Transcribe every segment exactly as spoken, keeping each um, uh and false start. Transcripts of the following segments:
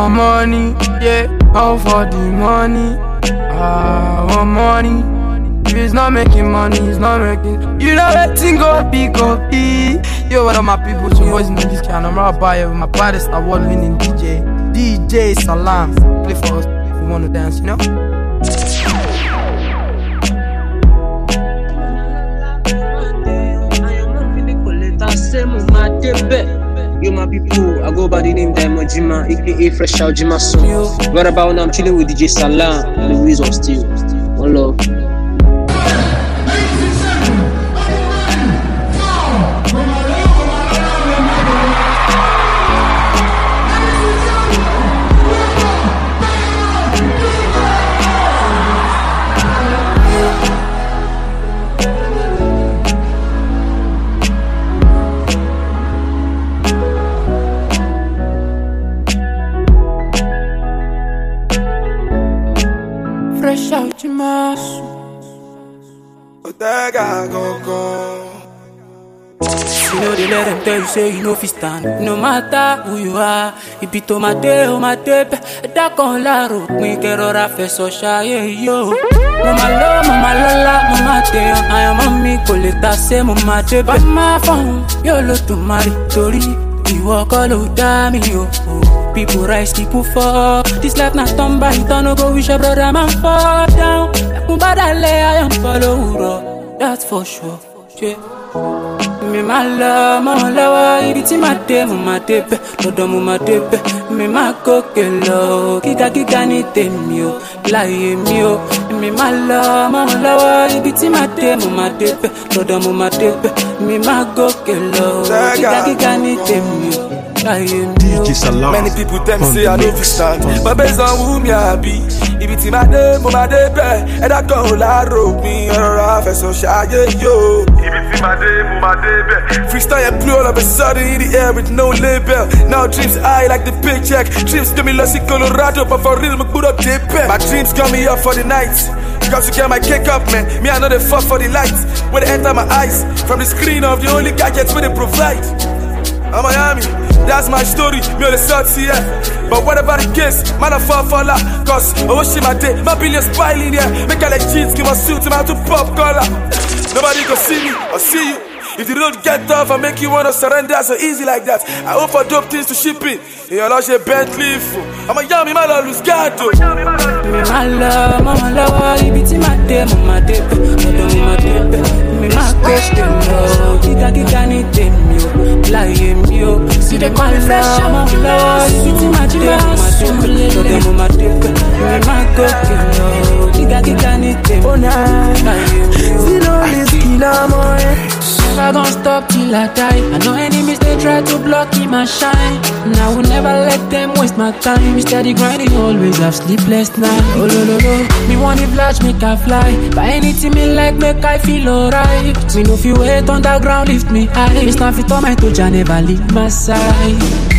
want money, yeah, all for the money. I want money. If it's not making money, it's not making. You know letting go be go be. Yo, what are my people? Two boys in this channel. I'm right by with my baddest award-winning D J, D J Salam. Play for us if you want to dance, you know. Yo, my people, I go by the name Diamond Jima, aka Fresh Out Jima Song. Right about now, I'm chilling with D J Salam and the Wheels of Steel. One love. Fresh out your mask. Otega go go. You know they let them tell you say you know fi stand. No matter who you are, it be to my day or my day. That con la ro, me que rora fe so shy yo. Mama lo, mama lola, mama te. I am on me coleta say mama te. But my phone, yo lo to marry tori. You walk all over me yo. People rise, people fall. This life not turn by, don't go wish a brother man fall down. I am follow, that's for sure. Yeah. Me my love, my love, it's my day, my day, no my day. Me my coquelo, kika kika ni temio, lie mio. Me my love, my love, it's my day, my day, no my day. Me my coquelo, kika kika ni temio. D J Salam. Many people tell me say I don't stand, but based on who me I be, if it's my day, my day, and I go la rope me or I so shy yo. If it's my day, my day, freestyle and play all of a sudden in the air with no label. Now dreams high like the paycheck. Dreams get me lost in Colorado, but for real, me put up deep. My dreams got me up for the night. Got to get my cake up, man. Me I know they fuck for the lights when they enter my eyes from the screen of the only gadgets where they provide. I'm Miami. That's my story, me on the south here. But whatever the case, man I fall for la. Cause I wish my day, my billions piling here. Make all like jeans, give my suit, I'm out to pop collar. Nobody can see me, I'll see you. If the road get tough, I make you wanna surrender so easy like that. I hope for dope things to ship in. You know, she Bentley. I'm a yummy, man, I lose gato. Me my love, my love, it's my day, my day, my day. Me my question, no, kika kika ni temio, lie mio. See the my love, my love, it's my day, my day, my day. Me my question, no, kika kika ni temio, lie mio. Zero risky na more. I don't stop till I die. I know enemies they try to block me my shine, and I will never let them waste my time. Steady grinding, always have sleepless night. Oh no no no, me want the flash make I fly. But anything me like make I feel alright. Me no feel weight on the ground lift me high. It's not fit on my touch and never leave my side.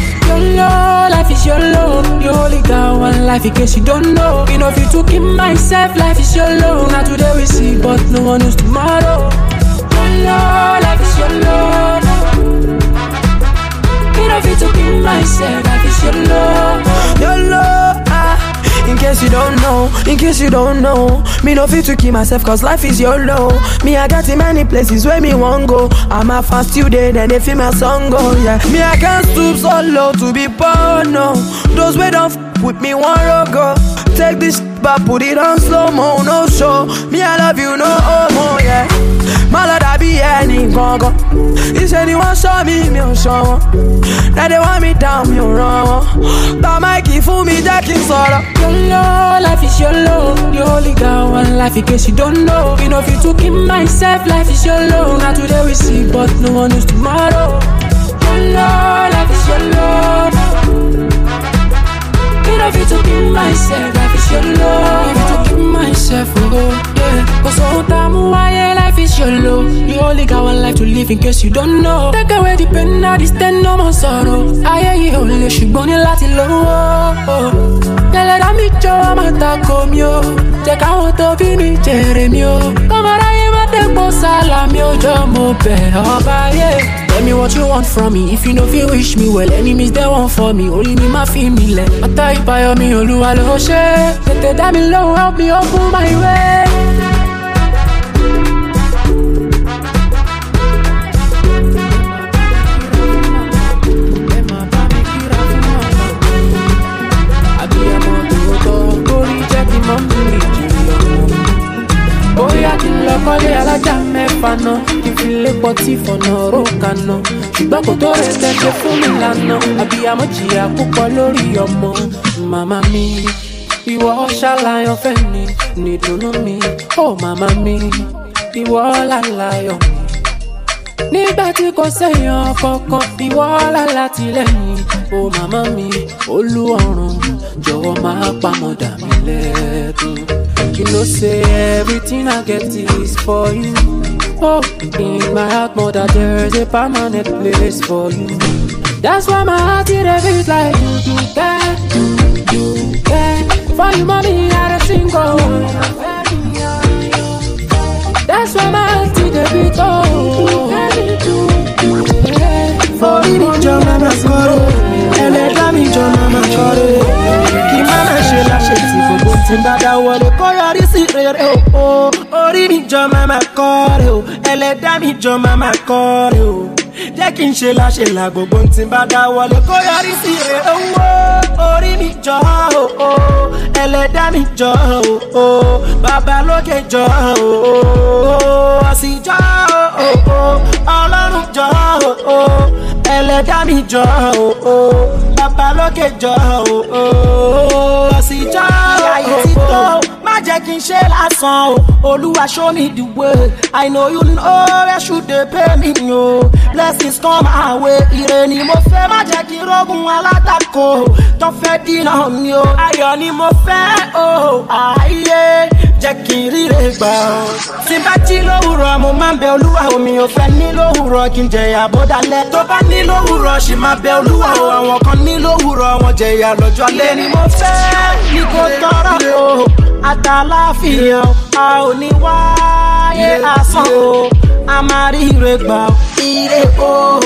YOLO, life is YOLO. You only got one life in case you don't know. You know if you took in myself, life is YOLO. Not today we see, but no one knows tomorrow. YOLO, life is YOLO. You know if you took in myself, life is YOLO. YOLO, ah. In case you don't know, in case you don't know, me no fit to keep myself cause life is YOLO. Me I got in many places where me won't go. I'm a fast today, then they feel my song go, yeah. Me I can't stoop so low to be poor, no. Those way don't f with me one row go. Take this but put it on slow mo, no show. Me I love you, no homo, yeah. My lord I be any gongo. If anyone show me, me show. Now they want me down, me wrong. But my key for me, that is solo. YOLO, life is YOLO. You only got one life in case you don't know. You know if you took in myself, life is YOLO. Not today we see, but no one knows tomorrow. YOLO, life is YOLO. You know if you took in myself, life is YOLO. If you took in myself, oh yeah. Cause all time why life is YOLO. You only got one life to live in case you don't know. Take away the pain, now this then no more sorrow. I hear you only, she born in Latin low. Tell her me Joe, I'm a taco mio. Take out of me, Jeremio. Come on, I am a tempo salamio, jumbo, bear, oh, yeah. Tell me what you want from me. If you know if you wish me well, enemies they want for me. Only me my feel me let. I tell you by me, Oluwa lo she. Let the damn low help me open my way. Oya kí n lọ kọ́lé alájà mẹ́fà náà kí n fi lé pọtí fọ̀nà òrókà náà ṣùgbọ́n kò tó rẹ̀ tẹ́tẹ́ fún mi lánàá àbíyamọ jìyà púpọ̀ lórí ọmọ màmá mi ìwọ ṣàlàyàn fẹ́ mi nìdùnnú mi ó màmá mi ìwọ làlàyọ̀ mi nígbà tí kò sẹ́yìn kankan ìwọ lálàtìlẹ́yìn ó màmá mi Olúọ̀run jọ̀wọ́ máa pamọ́dà mi lẹ́kùn. You know say everything I get is for you. Oh, in my heart, mother, there's a permanent place for you. That's why my heart is a bit like you do that, you do that. For you, mommy, I don't sing go. That's why my heart is a bit oh. For you, your mama core, and let me your mama core. Ki mama she la she ti gbogbo tin dada wọlé kó yọrí sí rere o. Orí mi jọ mama core o, ẹlẹ́dàá mi jọ mama core o. Jẹ́ kí n ṣe la ṣe la gbogbo tin bá dá wọlé kó yọrí sí rere o. Orí mi jọ o, ẹlẹ́dàá mi jọ o, bàbá lókè jọ o, àsì jọ o, Ọlọ́run jọ o, ẹlẹ́dàá mi jọ o, bàbá lókè jọ o, àsì jọ o. Má jẹ́ kí n ṣe lásán o, Olúwa show me the way. I know you know where should they pay me o. Blessings come our way, ire ni mo fẹ́, má jẹ́ kí n rógun alátakò tó fẹ́ dínà mi o. Ayọ̀ ni mo fẹ́ o, ayé jẹ́ kí n ríre gbà o. Tí bá jí lówùrọ̀ mo máa ń bẹ Olúwa o, mi ò fẹ́ ní lówùrọ̀ kí n jẹ̀yà bó dalẹ̀. Tó bá ní lówùrọ̀ ṣì máa bẹ Olúwa o, àwọn kan ní lówùrọ̀ wọn jẹ̀yà lọ́jọ́ alẹ́ ni mo fẹ́ ní kò tọrọ o. Àtàláfíà a ò ní wáyé asán o, a máa rí ire gbà o, ire o.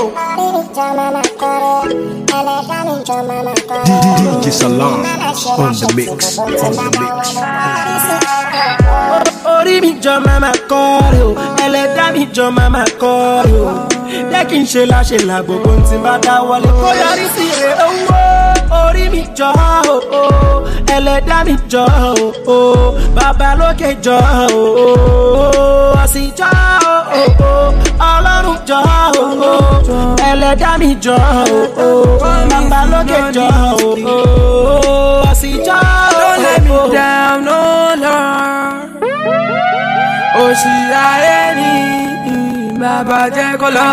D J Salam on the mix, on the mix. Orí mi jọ mama core o, ẹlẹ́dàá mi jọ mama core o. Jẹ́ kí n ṣe la ṣe la gbogbo tí n bá dá wọlé kó yọrí sí ire owó. Orí mi jọ o, ẹlẹ́dàá mi jọ o, bàbá lókè jọ o, àsì jọ o, Ọlọ́run jọ o, ẹlẹ́dàá mi jọ o, bàbá lókè jọ o, àsì jọ o. Don't let me down, no Lord. Òṣì ayé ni bàbá jẹ́ kó lọ.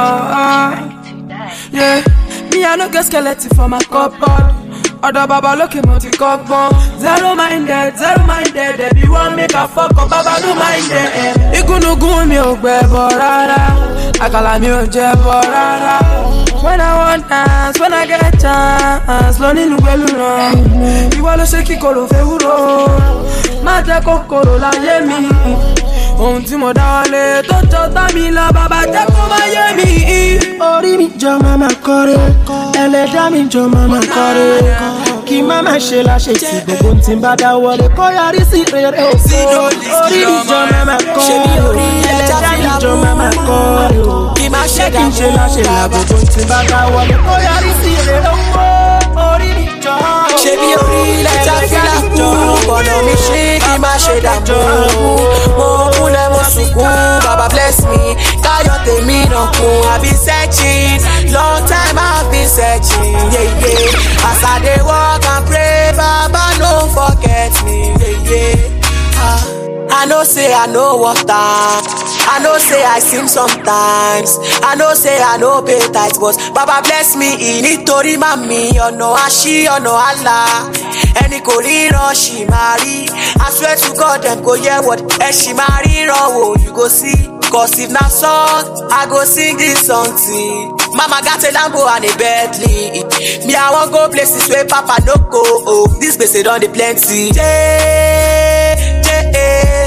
Yeah, me I no get skeleton for my cupboard. Ọ̀dọ̀ bàbá lókè mo ti kọ́gbọ́n. Zero minded, zero minded. Ẹbí wọ́n make a fuck up, bàbá no minded. Igúnnugún mi ò gbẹ̀bọ̀ rárá, àkàlà mi ò jẹ̀bọ̀ rárá. When I want dance, when I get chance, lọ nínú pẹ̀lú ràn. Ìwọ ló ṣe kíkorò fẹ́ wúro, má jẹ́ kòkòrò láyé mi. Ohun tí mo dáwọ́lé tó jọ tá mi lọ, bàbá jẹ́ kó má yé mi. Orí mi jọ mama core, ẹlẹ́dàá mi jọ mama core. Kí mama ṣe la ṣe tí gbogbo tí n bá dá wọlé kó yọrí sí rere o. Orí mi jọ mama core, ẹlẹ́dàá mi jọ mama core. Jẹ́ kí n ṣe la ṣe la gbogbo tí n bá dá wọlé kó yọrí sí rere o. Orí mi jọ ṣe bí orí lẹ́tà fílà jọ ọ̀nà mi ṣe kí n má ṣe dààmú. Mo kúnlẹ̀ mo sunkún, baba bless me, káyọ̀ tèmi náà kún. I been searching, long time I been searching, yeah, yeah. As I dey walk and pray, baba no forget me, yeah, yeah. Ah, I know say I know water, I know say I sing sometimes, I know say I know pay tight, but baba bless me nítorí mami ọ̀nà àṣì ọ̀nà àlà. Ẹni kò ríran ṣì máa rí, I swear to God dem go hear what ẹ ṣì máa ríran wò, you go see. Cause if na song, I go sing this song till Mama got a Lambo and a Bentley. Me I wan go places where Papa no go. Oh, this place they done the plenty. Jay, Jay, me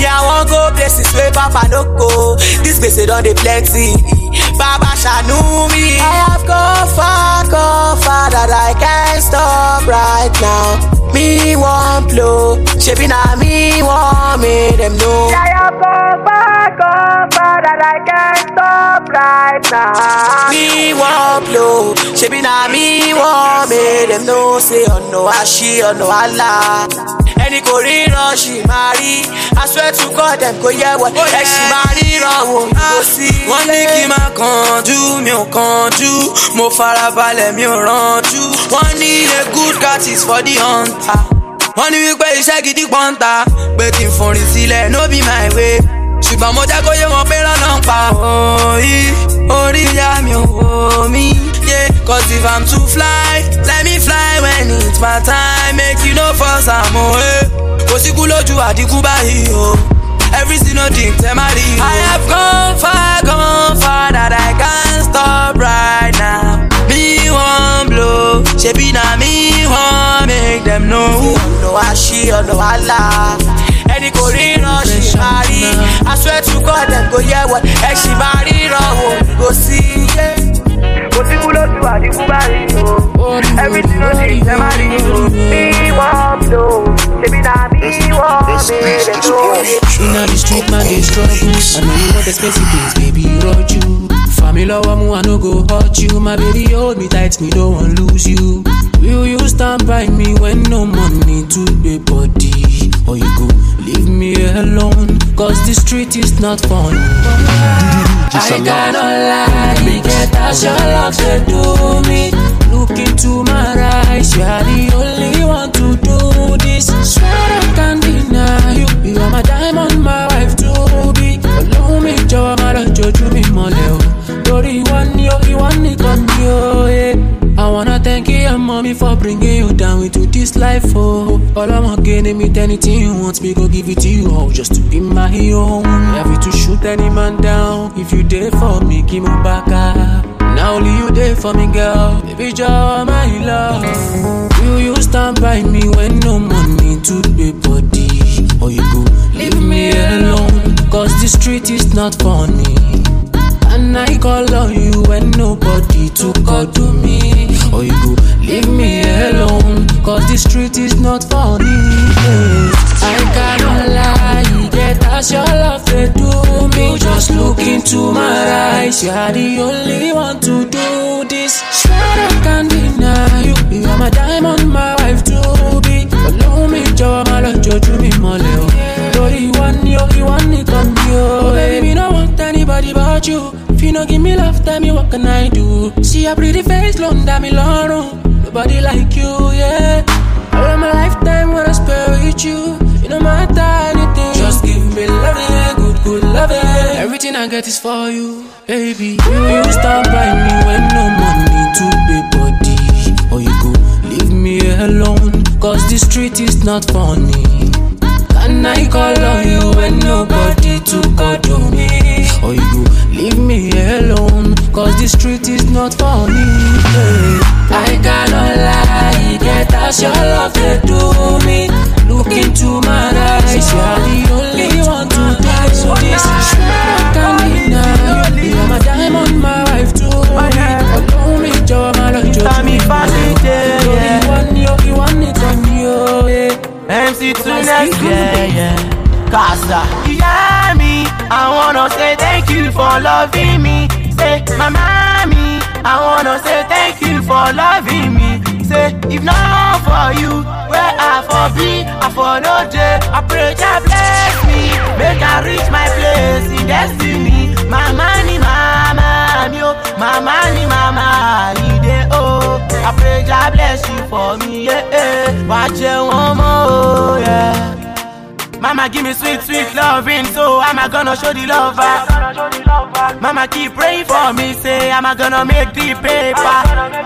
Me I want go places where Papa no go. This place they don't dey plenty. Baba Shanu me. I have gone far, gone far that I can't stop right now. Me want blow, shaping na me want me them know. I have gone far, gone far that I can't stop right now. Me want blow, shaping na me want me them know. Say oh no, Ashi, oh no, Allah. Any Korean she marry, I swear to God them go yeah what. Oh, yeah. She marry wrong, go see. One day kí máa kánjú, mi ò kánjú, mo farabalẹ̀ mi ò rànjú. One need a good cat is for the hunter. Wọ́n ní wípé iṣẹ́ gidi pọ́ńtà, pé kí n forin sílẹ̀ no be my way. Ṣùgbọ́n mo jẹ́ kó yé wọn pé lọ́nà ń pa òòyì, orí ìyá mi ò wò mí. Yeah, cause if I'm too fly, let me fly when it's my time. Make you no fuss am o, eh. Kò sí kú lójú àdínkù báyìí o. Every single thing tell my real. I have gone far, gone far that I can't stop right now. Me want blow, shebi na me want make them know. Oh no, Ashi, oh no, Allah. Any Korean she marry, I swear to God them go yeah what. Hey, she marry wrong, go see. Yeah. Go see who love you, àdínkù báyìí o. Every single thing tell my real. Me want blow, shebi na me want make them know. Inna the street man dey struggle. I know you want expensive things, baby, road you. Family love I no go hurt you. My baby hold me tight, me don't want lose you. Will you stand by me when no money to pay body? Or you go leave me alone, cause the street is not fun. I cannot lie, get that your love to do me. Look into my eyes, you are the only one to do this. Swear I can't deny you, you are my diamond, my wife to be. Allow me, Joe, my love, Joe, me, Moleo. Dori one, yo, you want it, come, yo, yeah. I wanna thank you and mommy for bringing you down into this life, oh. All I'm getting me anything you want, me go give it to you, oh, just to be my own. Happy to shoot any man down. If you there for me, give me back up. Now only you there for me, girl. Baby, Joe, my love. Will you stand by me when no money to pay body? Or you go leave me alone, cause the street is not funny. And I call on you when nobody to call to me. Or you go leave me alone, cause the street is not funny. Yeah. I cannot lie, get as your love to do me. Just look into my eyes, you are the only one to do this. Swear I can't deny you, you are my diamond, my wife to be. Follow me, Joe, my love, Joe, me, Moleo. Dori one, yo, you want it on you. Oh, baby, me no want anybody but you. If you no give me love, tell me what can I do? See a pretty face, long that me long. Nobody like you, yeah. All of my lifetime when I spend with you, you no matter anything. Just give me love, yeah, good, good love, yeah. Everything I get is for you, baby. Will you stand by me when no money to pay body? Or you go leave me alone, cause the street is not funny. And I call on you when nobody to call to me. Or you go leave me alone, cause the street is not funny. Yeah. I cannot lie, get as your love to do me. Look into my eyes, you are the only one to do so this. I can't deny you, you are my diamond, my wife too. Follow me, Joe, my love, Joe, me, you want you, you want it on you, yeah. M C two next, yeah, yeah. Casa. Yeah, me, I wanna say thank you for loving me. Say, my mommy, I wanna say thank you for loving me. Say, if not for you, where I for be, I for no day. I pray God bless me, make I reach my place in destiny. My money, mama, yo, my money, mama, you dey oh. I pray God bless you for me, yeah, yeah. Watch you one more, yeah. Mama give me sweet, sweet loving, so am I gonna show the love back? Mama keep praying for me, say am I gonna make the paper?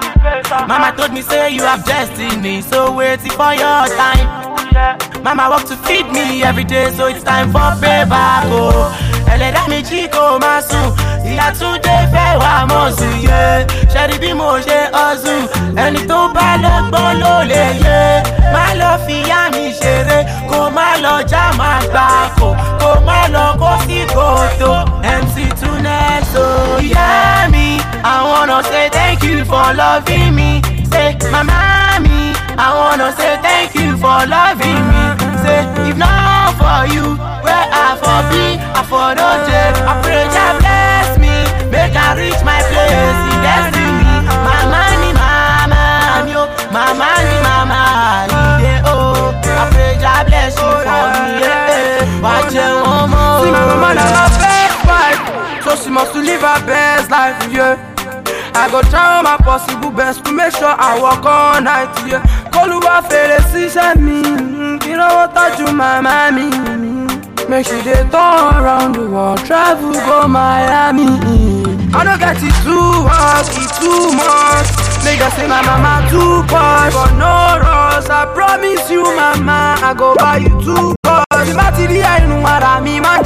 Mama told me say you have destiny, so waiting for your time. Mama work to feed me every day, so it's time for payback. Oh, ẹlẹ́dàá mi jí kò máa sùn ìyá Túndé fẹ́ wá mọ̀ sùn yé ṣẹ́ni bí mo ṣe ọ̀sùn ẹni tó bá lọ́gbọ́n ló lè yé má lọ fi yá mi ṣeré kó má lọ já máa gbà kó kó má lọ kó sí kòtò M C Tunes oh yeah me I wanna say thank you for loving me say mama me I wanna say thank you for loving me say if not for you where I for be I for no day I pray God bless me make I reach my place in destiny mama ni mama mi o mama ni mama yeah oh I pray God bless you for me yeah watch it one more see my mama na my best wife so she must to live her best life yeah I go try all my possible best to make sure I work all night, yeah. Koluwa fere síṣẹ́ mi, kí lówó tọ́jú màmá mi. Make sure they turn around the world, travel go Miami. I don't get it too hard, it too much. Make them say my mama too posh, but no rush. I promise you, mama, I go buy you two cars. The material in Marami, man,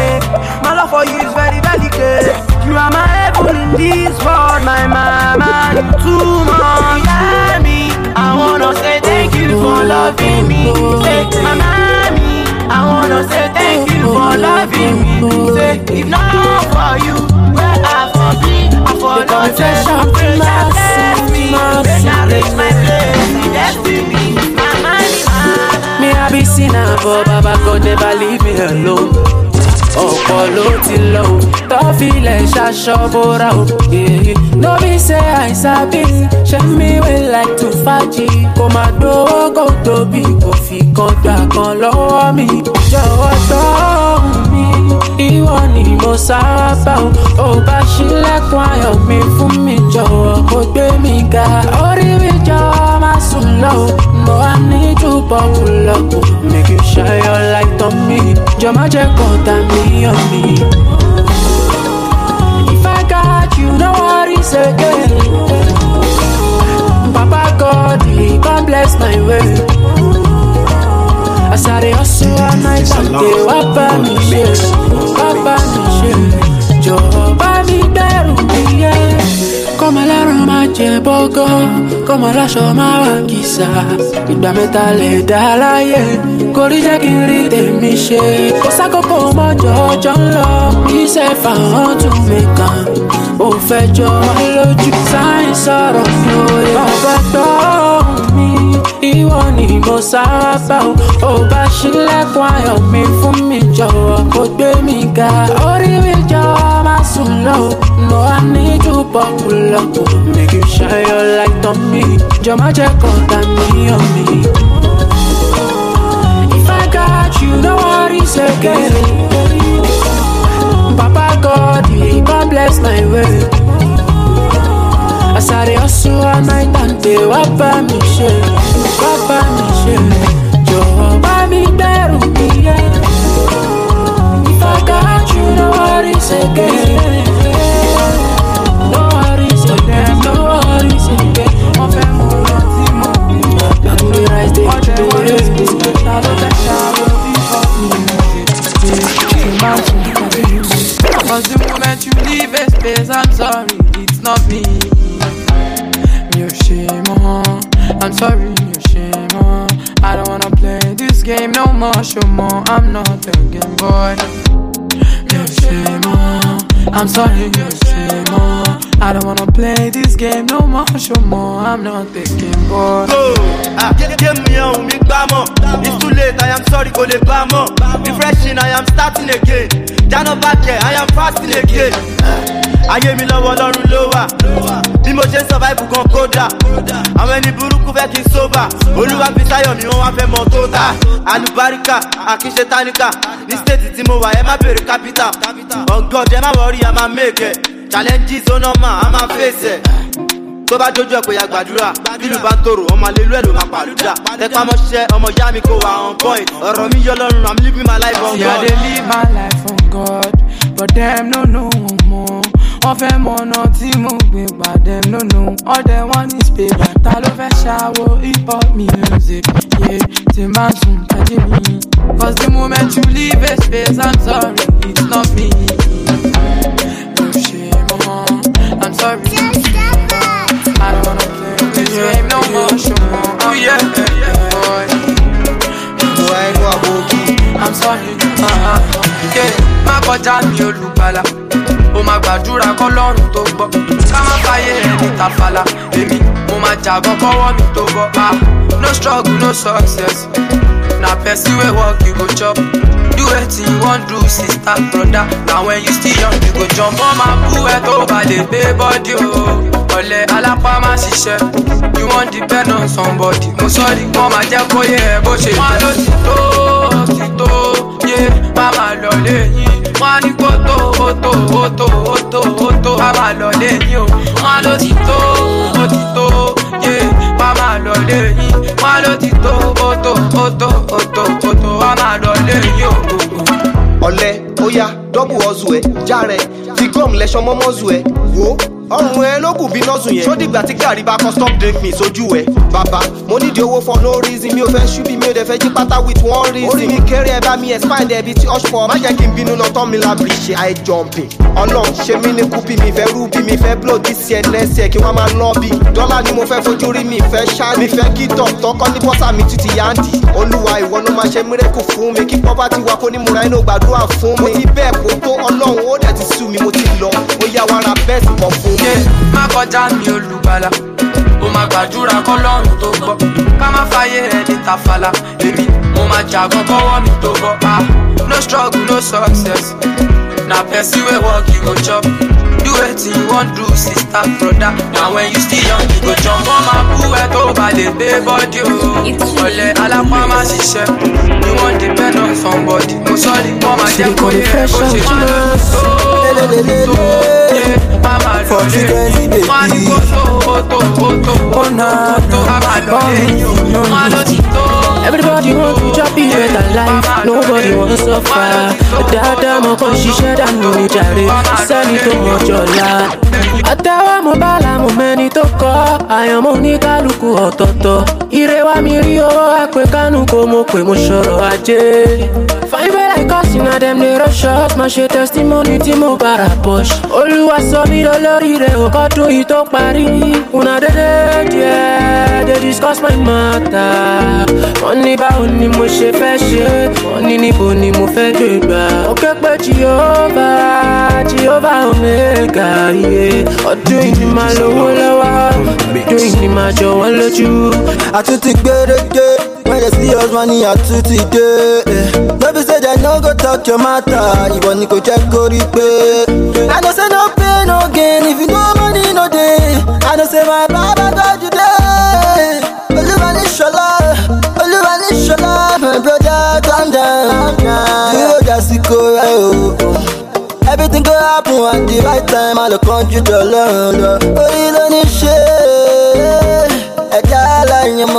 my love for you is very delicate. You are my heaven in this world, my mama, you too much. Yeah, me, I wanna say thank you for loving me. Say, mama, me, I wanna say thank you for loving me. Say, if not for you, where I for be, I for no session. Pray God bless me, make I reach my place in destiny. Mama, mama. Me I be sinner, but Baba God never leave me alone. Ọ̀pọ̀ ló ti lọ o, tọ́filẹ̀ ṣaṣọ bóra o. No be say I sabi, ṣe mi wey like to fàájì. Kò má gbowó kò tóbi, kò fi kan gbà kan lọ́wọ́ mi. Jọ̀wọ́ tọ́ ohùn mi, ìwọ ni mo sábà o. Ò bá ṣílẹ̀kùn ayọ̀ mi fún mi, jọ̀wọ́ kò gbé mi ga. Orí mi jọ máa sùn lọ o, no I need you bubble up o. Make you shine your light on me, jọ má jẹ́ kọ́ta mi. On me. If I got you, no worries again. Papa God, he come bless my way. I started hustle all night and day. Wapa mi share, wapa mi share. Joe, ba mi beru mi yeah. Come alaro ma je bogo, come alasho ma wa kisa. Ìgbà mẹ́ta lè dá láyé, kò rí jẹ́ kí n rí tèmi ṣe. Kò sákòókò mọ́jọ́ ọjọ́ ń lọ, iṣẹ́ fàwọn tún mi kàn. Ó fẹ́ jọ wá lójú, sáyẹn sọ̀rọ̀ lórí. Bàbá gbọ́ ohùn mi, ìwọ ni mo sábà o. Ó bá ṣílẹ̀kùn ayọ̀ mi fún mi, jọ̀wọ́ kó gbé mi ga. Orí mi jọ máa sùn lọ, no I need you bubble up. Make you shine your light on me, jọ má jẹ́ kọ́ta mi on me. If I got you, no worries again. Papa God, he come bless my way. I started hustle all night and day. Wapa mi share, wapa mi share. Joe, ba mi beru mi yeah. If I got you, no worries again. No worries again, no worries again. Mon frère, mon gentil, mon bien. Dans les restes des jours, dans le déchar, cause the moment you leave a space, I'm sorry, it's not me. Me shame on, I'm sorry, me shame on. I don't wanna play this game no more, show more. I'm not a game boy. Me shame on, I'm sorry, me shame on. I don't wanna play this game no more, show more. I'm not a game boy. Go, ah, get me on, me bamo. It's too late, I am sorry, go le bamo. Refreshing, I am starting again. Jano back here, I am fasting again. Ayé mi lọ́wọ́ lọ́rùn ló wà. Bí mo ṣe ń survive gan kódà. Àwọn ẹni burúkú fẹ́ kí n sóbà. Olúwa fi sáyọ̀ mi, wọ́n wá fẹ́ mọ tó dà. Àlùbáríkà, àkíṣe táníkà. Ní stéètì tí mo wà, ẹ má bèrè capital. On God, ẹ má worry, a máa make it. Challenges ó normal, a máa face it. Tó bá jójú ẹ̀ pé ya gbàdúrà. Bílù bá ń tòrò, ọmọ àlelú ẹ̀ ló máa pàlúdà. Tẹ́pá mọ́ṣẹ́, ọmọ ìyá mi kò wà on point. Ọ̀rọ̀ mi yọ lọ́rùn, I'm living my life on God. Yeah, they live my life on God. But them no know more. Wọ́n fẹ́ mọ ọ̀nà tí mo gbé pa them no know. All they want is paper. Ta ló fẹ́ ṣàwo hip hop music? yeah. Timbansun, me. Cause the moment you leave a space, I'm sorry, it's not me. No shame, uh-huh. I'm sorry. I don't wanna play with this game no more. Oh yeah, yeah, yeah, boy. I'm sorry, uh-huh. Yeah, má kọjá mi olùgbàlà. Ó máa gbàdúrà k'Ọlọ́run tó gbọ́. Ká má fàyè ẹni tàfàlà. Èmi, mo máa jàgbọ́n kọ́wọ́ mi tó bọ́. Ah, no struggle, no success. Na person wey work you go chop. Do wetin you wan do, sister, brother. Na when you still young you go jump. Wọ́n máa bú ẹ tó bá lè gbé bọ́dí o. Ọ̀lẹ alápá máa ṣiṣẹ́. You wan depend on somebody. Mo sọ́ọ́rí wọ́n máa jẹ́ kó yẹ ẹ bó ṣe. Wọ́n ló ti tó, ti tó, yé. Má máa lọ léyìn. Wọ́n á ní kó tó, ó tó, ó tó, ó tó, ó tó. Má máa lọ léyìn o. Wọ́n ló ti tó, ó ti tó, yé. Má máa lọ léyìn. Wọ́n ló ti tó, ó tó, ó tó, ó tó, ó tó. Má máa lọ léyìn o. Ọ̀lẹ, ó yá, dọ́bù ọ̀zù ẹ̀, já rẹ̀, fi gọ́ọ̀mù lẹ́ṣọ́ mọ́mọ́zù ẹ̀, wò ó. Ọrùn ẹ ló kù bí nọ́ọ̀sù yẹn. Ṣó dìgbà tí gàrí bá kọ́ stop drink me sójú ẹ. Bàbá mo nídìí owó for no reason. Mi ò fẹ́ ṣubí mi ò dẹ̀ fẹ́ jí pátá with one reason. Orí mi kéré ẹ bá mi expand ẹ bí tí ọ̀ṣ fọ. Má jẹ́ kí n bínú lọ tán mi lábìrì ṣe high jumping. Ọlọ́run ṣe mí ní kúpì mi fẹ́ rúbí mi fẹ́ blow this year next year kí wọ́n máa lọ́ bí. Dọ́là ni mo fẹ́ fojú rí mi fẹ́ ṣáà. Mi fẹ́ kí tọ̀ tọkọ ní bọ́sà mi títí yáǹdì. Olúwa ìwọ ló máa ṣe mírèkù fún mi. Kí poverty wa kó ní múra inú gbàdúrà fún mi. Mo ti bẹ́ẹ̀ kó tó Ọlọ́run ó dẹ̀ ti sú mi mo ti lọ. Ó yá wàrà bẹ́ẹ̀ sì pọ̀ fún mi. Kọjá mi olùgbàlà, ó máa gbàdúrà k'Ọlọ́run tó gbọ́. Ká má fàyè ẹni tàfàlà. Èmi, mo máa jàgbọ́n kọ́wọ́ mi tó bọ́. Ah, no struggle, no success. Na person wey work you go chop. Do wetin you wan do, sister, brother. Na when you still young you go jump. Wọ́n máa bú ẹ tó bá lè gbé bọ́dí o. Ọ̀lẹ alápá máa ṣiṣẹ́. You wan depend on somebody. Mo sọ́ọ́rí wọ́n máa jẹ́ kó yẹ ẹ bó ṣe máa ń tó. For the crazy baby. Everybody want to chop it better life. Nobody want to suffer. Dada mo kon ṣiṣẹ́ dànù ní jàre. Sẹ́ni tó mọ̀jọ̀ la. Àtẹ̀wá mo bá la mo mẹ́ni tó kọ́. Àyànmọ́ oníkálukú ọ̀tọ̀ọ̀tọ̀. Ire wa mi rí owó àpè kánú kó mo pè mo ṣọ̀rọ̀ ajé. Fine well like us na dem dey rush up. Má ṣe testimony tí mo bára push. Olúwa sọ mí lólórí rẹ̀ ò kọ́dún yìí tó parí. Una dédé díẹ̀ dey discuss my matter. Wọ́n ní báwo ni mo ṣe fẹ́ ṣe. Wọ́n ní níbo ni mo fẹ́ gbé gbà. Ó ké pé Jehovah, Jehovah Omega, iye. Ọdún yìí ni màá lówó lọ́wọ́. Ọdún yìí ni màá jọ wọ́n lójú. Àtúntì gbérégbé. When they see us money, I too today. No be say they no go talk your matter. You want to check go repay. I know say no pain, no gain. If you no money, no day. I know say my Baba God you day. Olúwa inshallah, Olúwa inshallah. My brother, calm down. You just go right. Everything go happen at the right time. I look on you, the Lord. Oh, you don't need shit. I got like your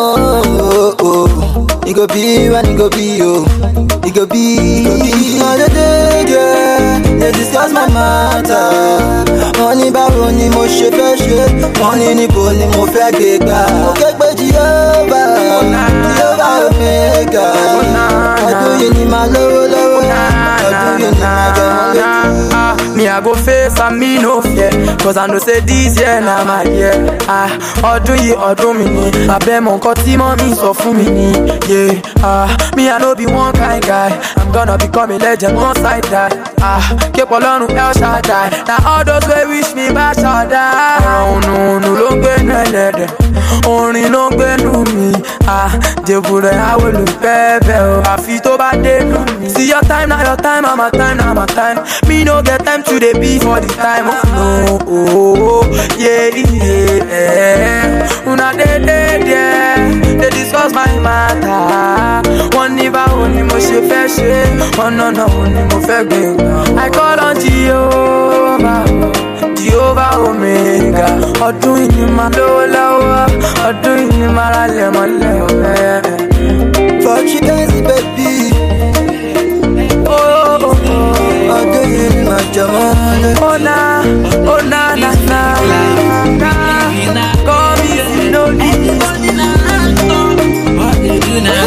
mom. It go be when it go be, oh. It go be. Another day, yeah. They discuss my matter. Money báwo ni mo ṣe fẹ́ ṣe. Money níbo ni mo fẹ́ gbé gbà. Mo ké pé Jehovah, Jehovah Omega. Ọdún yìí ni màá lówó lọ́wọ́. Ọdún yìí ni màá jọ wọ́n lójú. Me I go face and me no fear. Cause I know say this year na my year. Ah, ọdún yìí ọdún mi ni. Abẹ́ mọ̀ nǹkan tí mọ́ mi sọ fún mi ni. Yeah, ah, me I no be one kind guy. I'm gonna become a legend one side die. Ah, képo lọ́rùn El Shaddai. Na all those wey wish me bad shall die. Ọ̀rọ̀ ònùnù ló ń gbénu ẹlẹ́dẹ̀. Orin ló ń gbénu mi. Ah, dèbùrẹ̀ àwòlù bẹ́ẹ̀bẹ̀ o. Àfi tó bá dénú mi. See your time na your time, na my time, na my time. Me no get time to dey be for the time. Oh no, oh, oh yeah, yeah. Una dey dey there, dey discuss my matter. Wọ́n ní báwo ni mo ṣe fẹ́ ṣe. Wọ́n náà wo ni mo fẹ́ gbé gbà. I call on Jehovah, Jehovah Omega. Ọdún yìí ni màá lówó lọ́wọ́. Ọdún yìí ni màá ra lẹ̀ mọ́lẹ̀ ọ̀rẹ́. For chickens, baby. Oh, oh, oh. Ọdún yìí ni màá jọ wọ́n lójú. Oh na, oh na na na. Come if you know this.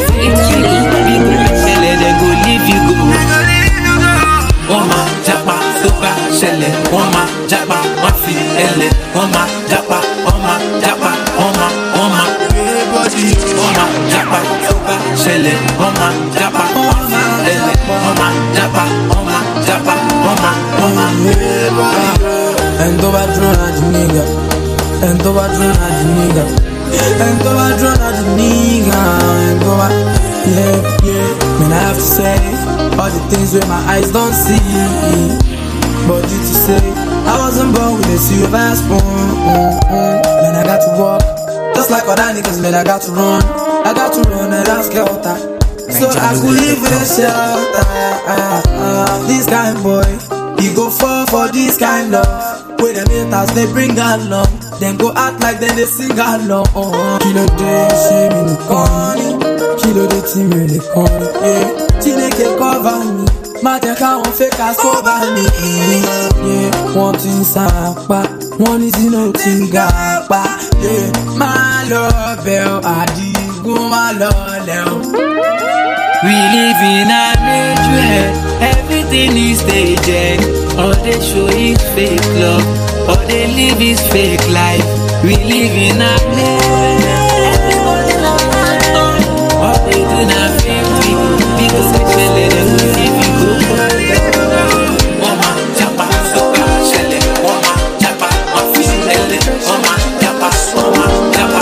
ṣẹlẹ̀, wọ́n máa jápa, wọ́n fi ẹlẹ̀, wọ́n máa jápa, wọ́n máa jápa, wọ́n máa, wọ́n máa wọ́n máa jápa, tó bá ṣẹlẹ̀, wọ́n máa jápa, wọ́n fi ẹlẹ̀, wọ́n máa jápa, wọ́n máa jápa, wọ́n máa, wọ́n máa. And tó bá dúró náà di nigga, and tó bá dúró náà di nigga, and tó bá dúró náà di nigga, and tó bá, yeah, yeah. Man, I have to say all the things where my eyes don't see, but you to say I wasn't born with a silver spoon. Mm-hmm. Man, I got to walk just like other niggas. Man, I got to run, I got to run and ask skelter, so I could live with a shelter. Uh, uh, this kind boy, he go fall for this kind love. With them haters, they bring along. Them go act like then they sing along. Kilo day, she me the corny. Kilo day, team me the corny. Yeah, Chineke cover me. Matter can't fake as cover me. Yeah, one thing sapa, one is no thing gapa. Yeah, my love, bell, adigo, my love. We live in a major, everything is staged. All they show is fake love, all they live is fake life. We live in a major, everybody love. All they do not fake people, because we shall let them if you go for it. Mama, japa, soka, shelle, mama, japa, officially, mama, japa, mama, japa,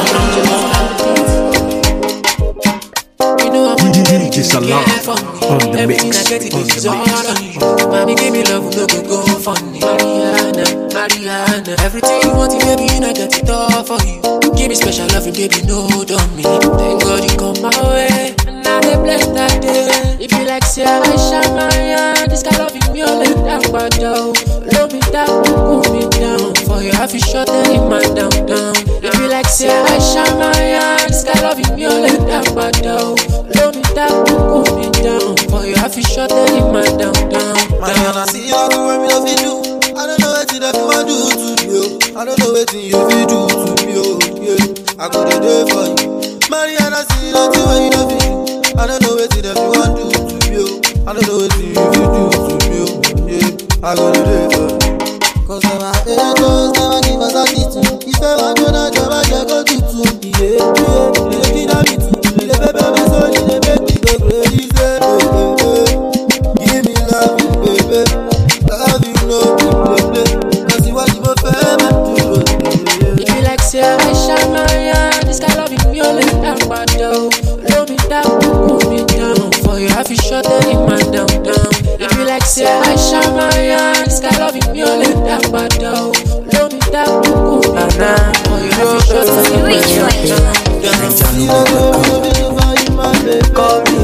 mama. You know I'm D J Salah on the mix, on the mix. Mommy give me love, no go go funny. Mariana, Mariana, everything you want, baby, you know that it all for you. Give me special love, baby, no dummy. Thank God you come my way, and now they bless that day. If you like, say I shine my eye, this guy loving me, all like that, but though, love me down, move me down. For you, have you shot any man down, down. If you like, say I shine my eye, this guy loving me, all like that, but though, love me down, move me down. For you, have you shot any man down, down. Mariana, see you go where me love you do. I don't know what you want do to you. I don't know what you do to you. Yeah, I go there for you. Mariana, see you go where you love you. I don't know what you want do to you. I don't know what you do to you. Yeah, I go there for you. Cause never haters never give us a attitude. If I want to know job, I go to two. Yeah, yeah, yeah, you know me too. You the baby, my soul, you the baby, go crazy. Give me love, baby. Love you, no problem. Cause you want to be famous. If you like, say I shine my eye, this guy loving me, all like that, but though, love me down, move me down. For you, have you shot any man down, down. If you like, say I shine my eye, this guy loving me, all like that, but though, love me down, move me down. For you, have you shot any man down, down. Call me,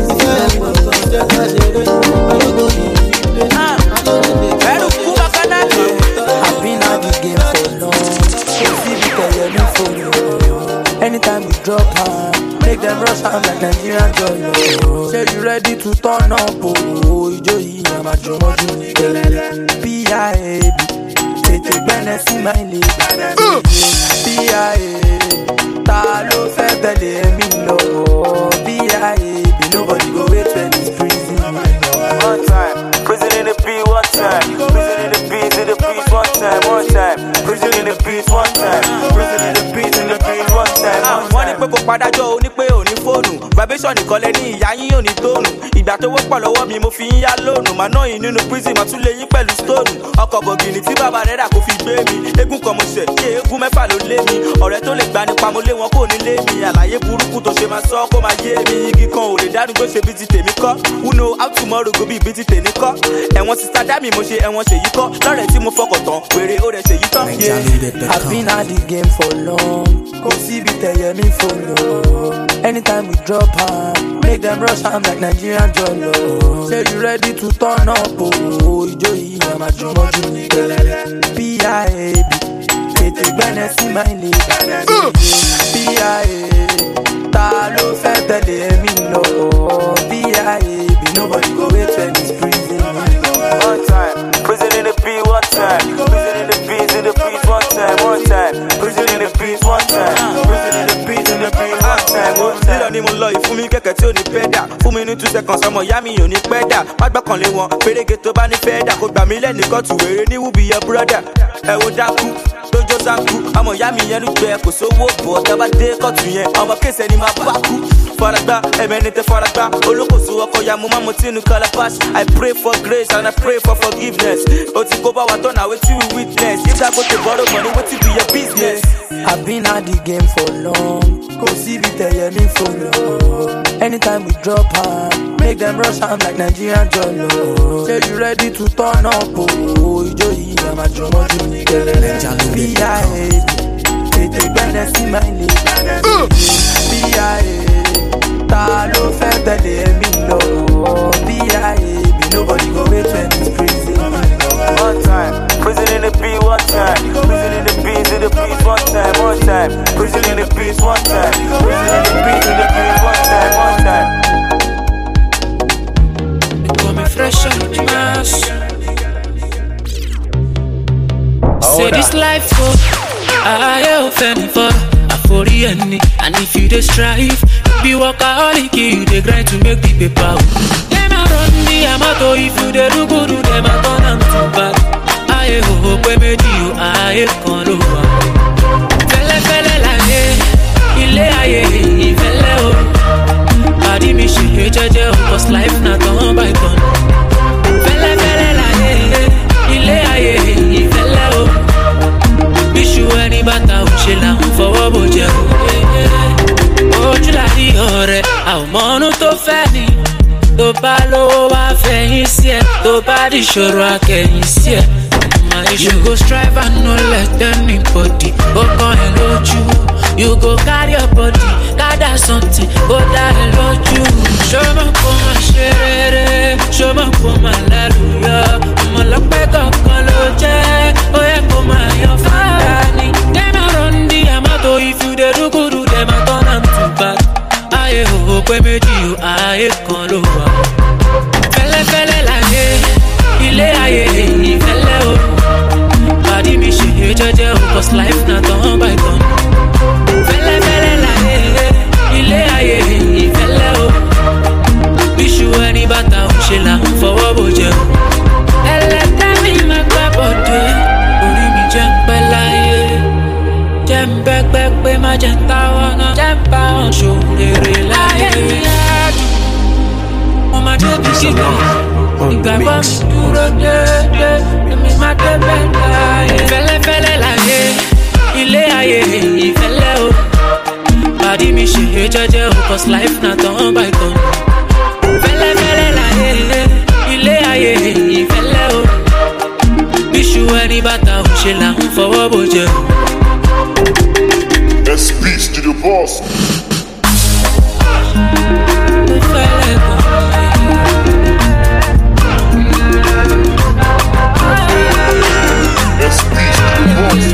I've been out the game for long. See me tell you for you. Anytime we drop high, make them rush out like Nigerian joy. Say you ready to turn up, oh, you joy, I'm a drummer, P I A B, take a benefit, see my league. P I A B, Talo Fetele, me no. P I A B, nobody go wait when it's prison. One time, prison in the beat, one time. Prison in the beat, in the beat, one time, one time. Prison in the beat, one time. Prison in the beat, in the beat, one time. Wọ́n ní pé kò padà jọ òní pé òní fóònù. Vibration nìkan lẹ ní ìyá yín òní tóònù. Ìgbà tó wọ́pọ̀ lọ́wọ́ mi mo fi ń yá lónù. Màá náà yín nínú prison màá tún lé yín pẹ̀lú stóònù. Ọkọ̀ bọ̀gìnì tí bàbá rẹ̀ rà kó fi gbé mi. Eégún kan mo ṣẹ̀, ṣé eégún mẹ́fà ló lé mi. Ọ̀rẹ́ tó lè gbani pa mo lé wọn kò ní lé mi. Àlàyé burúkú tó ṣe máa sọ kó máa yé mi. Igi kan ò lè dádùn tó ṣe bí ti tèmi kọ́. Who know how tomorrow go be bí ti tèmi kọ́. Ẹ̀wọ̀n ti sá dá mi mo ṣe ẹ̀wọ̀n ṣèyí kọ́. Lọ́rẹ̀ tí mo fọkàn tán, wèrè ó rẹ̀ ṣèyí tán. I've been at the game for long. Go see me tell you me for no. Anytime we drop high, make them rush I'm like Nigerian jollo. Say you ready to turn up, oh, you joy, I'm a drummer, P I A B, take a benefit, see my league. P I A B, Talo Fetele, me no. P I A B, nobody go wait when it's prison. One time, prison in the beat, one time. Prison in the beat, in the beat, one time, one time. Prison in the beat, one time. Prison in the beat, in the beat, one time, one time. Lílọ ni mo lọ ìfún mi kẹ̀kẹ́ tí ò ní pẹ́dà fún mi ní two seconds ọmọ ìyá mi ò ní pẹ́dà má gbọ́kànlé wọn pérége tó bá ní fẹ́dà kò gbà mí lẹ́nìkan tù wèrè ní wúbi yẹ búrọ́dà ẹ wo dákú lójó sáńkú ọmọ ìyá mi yẹn ló gbẹ kò sówó bọ̀ tábà dé kọ́tù yẹn ọmọ kéṣẹ́ ni máa bá kú faragbá ẹ̀mẹ́ni tẹ faragbá olókòso ọkọ̀ ya mo máa mo tí inú calabash I pray for grace and I pray for forgiveness o ti kó bá wa tọ́nà wetin we witness if that go to borrow money wetin be your business. I've been at the game for long. Go see me tell you me for long. Anytime we drop hand, make them rush hand like Nigerian Jollo. Say you ready to turn up, oh, you joy, I'm a drum of you, B I A, they take better see my name. B I A, Talo fed that they me low. B I A, nobody go wait when it's crazy. One time, prison in the beat, one time. Prison in the beat, to the beat, one time, one time. Prison in the beat, one time. Prison in the beat, to the beat, one time, one time. They call me fresh on the mass. Say this life for I offend for I for the enemy. And if you dey strive, be workaholic, you dey grind to make the paper. Them a run the amato, if you dey do good, them a turn am to bad. Aye ho pe meji o aye kan lo wa. Fẹlẹ fẹlẹ láyé, ilé ayé ìfẹlẹ o. Pàdí mi ṣe jẹ́jẹ́ o, cause life na turn by turn. Fẹlẹ fẹlẹ láyé, ilé ayé ìfẹlẹ o. Bíṣu ẹni bàtà ò ṣe là ń fọwọ́ bò jẹ o. Ojú láti ọ̀rẹ́, àwọn ọmọ tó fẹ́ ni. Tó bá lówó wá fẹ̀yìn sí ẹ, tó bá dìṣòro akẹ́yìn sí ẹ. You go strive and no let anybody go on and load you. You go carry your body, gather something, go down and load you. Show me come share, show me come hallelujah. I'ma look back up on loje, oh yeah come on your family. Them a run the amato, if you dey do good, them a turn am to bad. Aye ho pe meji o, aye kan lo wa. Fẹlẹ fẹlẹ láyé, ilé ayé ìfẹlẹ o. Pàdí mi ṣe jẹ́jẹ́ o, cause life na turn by turn. Fẹ́lẹ́ fẹ́lẹ́ láyé, ilé ayé ìfẹ́lẹ́ o. Bíṣu ẹni bàtà ò ṣe là ń fọwọ́ bò jẹ o. Ẹlẹ́dá mi máa gbá bọ̀dé, orí mi jẹ́ ń pẹ́ láyé. Jẹ́ ń bẹ́gbẹ́ pé má jẹ́ ń táwọn náà, jẹ́ ń bá wọn ṣòrèrè láyé. Mo máa débi kíkọ́, ìgbàgbọ́ mi dúró déédé, èmi máa débẹ̀ láyé. Fẹ́lẹ́fẹ́lẹ́ láyé, ilé ayé ìfẹ́lẹ́ o. Pàdí mi ṣe jẹ́jẹ́ o, cause life na turn by turn. Fẹ́lẹ́fẹ́lẹ́ láyé, ilé ayé ìfẹ́lẹ́ o. Bíṣu ẹni bàtà ò ṣe là ń fọwọ́ bò jẹ o. Let's peace to the boss. Mo fẹ́lẹ́ gan. Let's peace to the boss.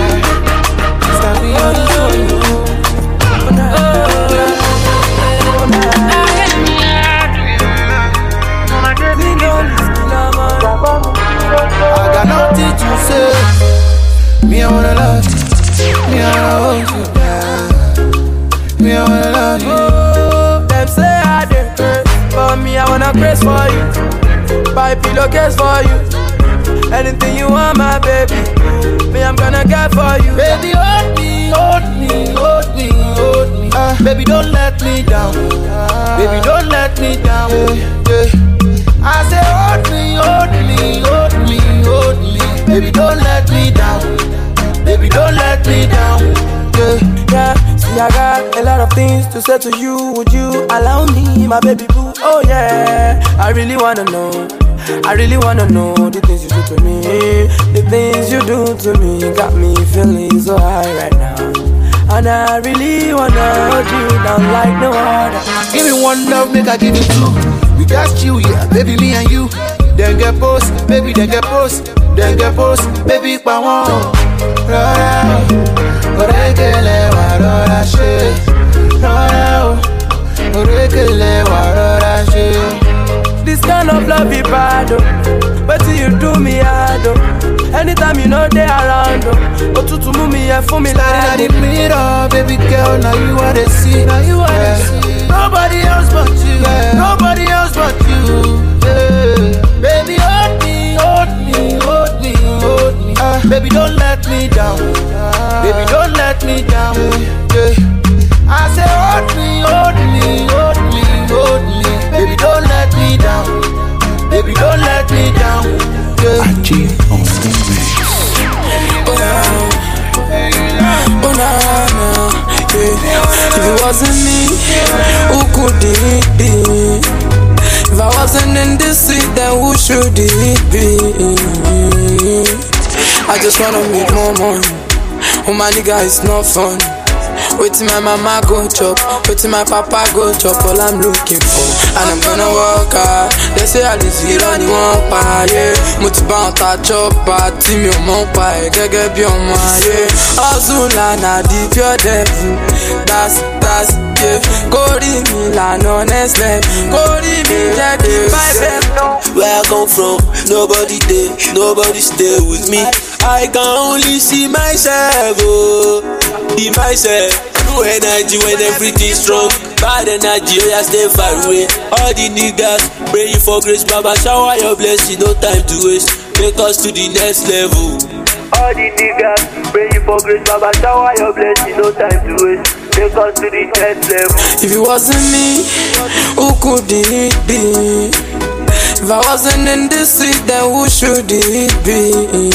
I got nothing to say. Me, I wanna love you. Me, I wanna hold you down. Me, I wanna love you. Oh, them say I dey craze, but me I wanna craze for you. Buy pillowcase for you. Anything you want, my baby. Me, I'm gonna get for you. Baby, hold me, hold me, hold me, hold me. Uh, baby, don't let me down. Uh, baby, don't let me down. Yeah, yeah. I say, hold me, hold me, hold me, hold me. Baby, don't let me down. Baby, don't let me down. Yeah, yeah. See, I got a lot of things to say to you. Would you allow me, my baby boo? Oh yeah, I really wanna know. I really wanna know the things you do to me. The things you do to me got me feeling so high right now. And I really wanna hold you down like no other. Give me one love, make I give you two. We got you, yeah, baby, me and you. Then get post, baby, then get post. Then get post, baby, pa one. Rora, orekele wa rora she. Rora, orekele wa rora she. This kind of love be bad, oh. But till you do me hard, oh. Anytime you know they around, oh. Otutu mu mi, yeah, for me like. Starting at the mirror, baby girl, now you wanna see. Now you wanna see. Nobody else but you. Yeah. Nobody else but you. Yeah. Baby, hold me, hold me, hold me, hold me. Uh, baby, don't let me down. Uh, baby, don't let me down. Yeah. I say, hold me, hold me, hold me, hold me. Baby, don't let me down. Baby, don't let me down. Yeah. I G on the mix. Oh, oh, nah, nah, yeah. If it wasn't me, who could it be? If I wasn't in this seat, then who should it be? I just wanna make more money. Oh my nigga, it's not fun. Waiting my mama go chop, waiting my papa go chop. All I'm looking for, and I'm gonna work hard. They say I live here on the one pa, yeah. Muti bound to chop, party me on my pa, get be on my yeah. Azula na the pure devil, that's that's yeah. Kori me la honest level, Kori me yeah the vibe. Where I come from, nobody there, nobody stay with me. I can only see myself, oh, be myself. No energy when everything's strong. Bad energy, oh yeah, stay far away. All the niggas praying for grace, Baba, shower your blessing, no time to waste. Take us to the next level. All the niggas praying for grace, Baba, shower your blessing, no time to waste. Take us to the next level. If it wasn't me, who could it be? If I wasn't in this seat, then who should it be?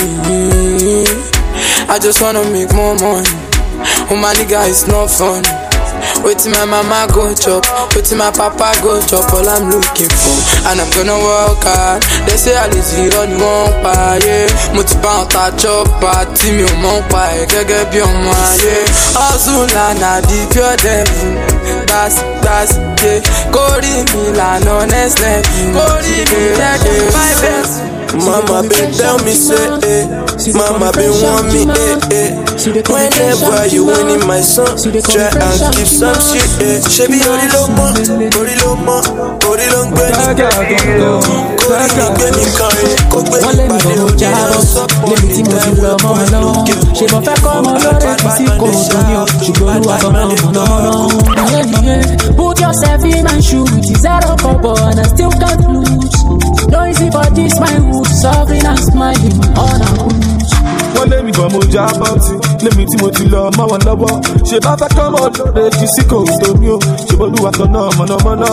I just wanna make more money. Oh my nigga, it's not fun. Waiting my mama go chop, waiting my papa go chop. All I'm looking for, and I'm gonna work hard. They say I live here on the one pa, yeah. Muti bound to chop, party me on my pa, get be on my yeah. Azula na the pure devil, that's that's yeah. Kori me la honest level, Kori me yeah the vibe. Mama been tell me say eh, Mama been want me eh eh. Whenever you winning my son, try and keep some shit eh. She be ori lo mo, ori lo mo, ori lo ngbe ni kari, ori lo ngbe ni kari, ko gbe ni pade o ni lo support ni time we mo lo. Ṣé mo fẹ́ kọ́ ọmọ lórí kìsì kò tó ní o, ṣùgbọ́n olúwa kọ́ ọmọ náà. Put yourself in my shoes, it's zero kobo and I still can't lose. No easy for this my hood, suffering and smiling on a hood. Wọ́n lé mi gan mo já bọ́ọ̀tì, lémi tí mo ti lọ mọ́ wọn lọ́wọ́. Ṣé bá fẹ́ kọ́ mọ́ lóore kì í sí kò tó ní o, ṣé bolúwa kan náà mọ̀nàmọ́ná.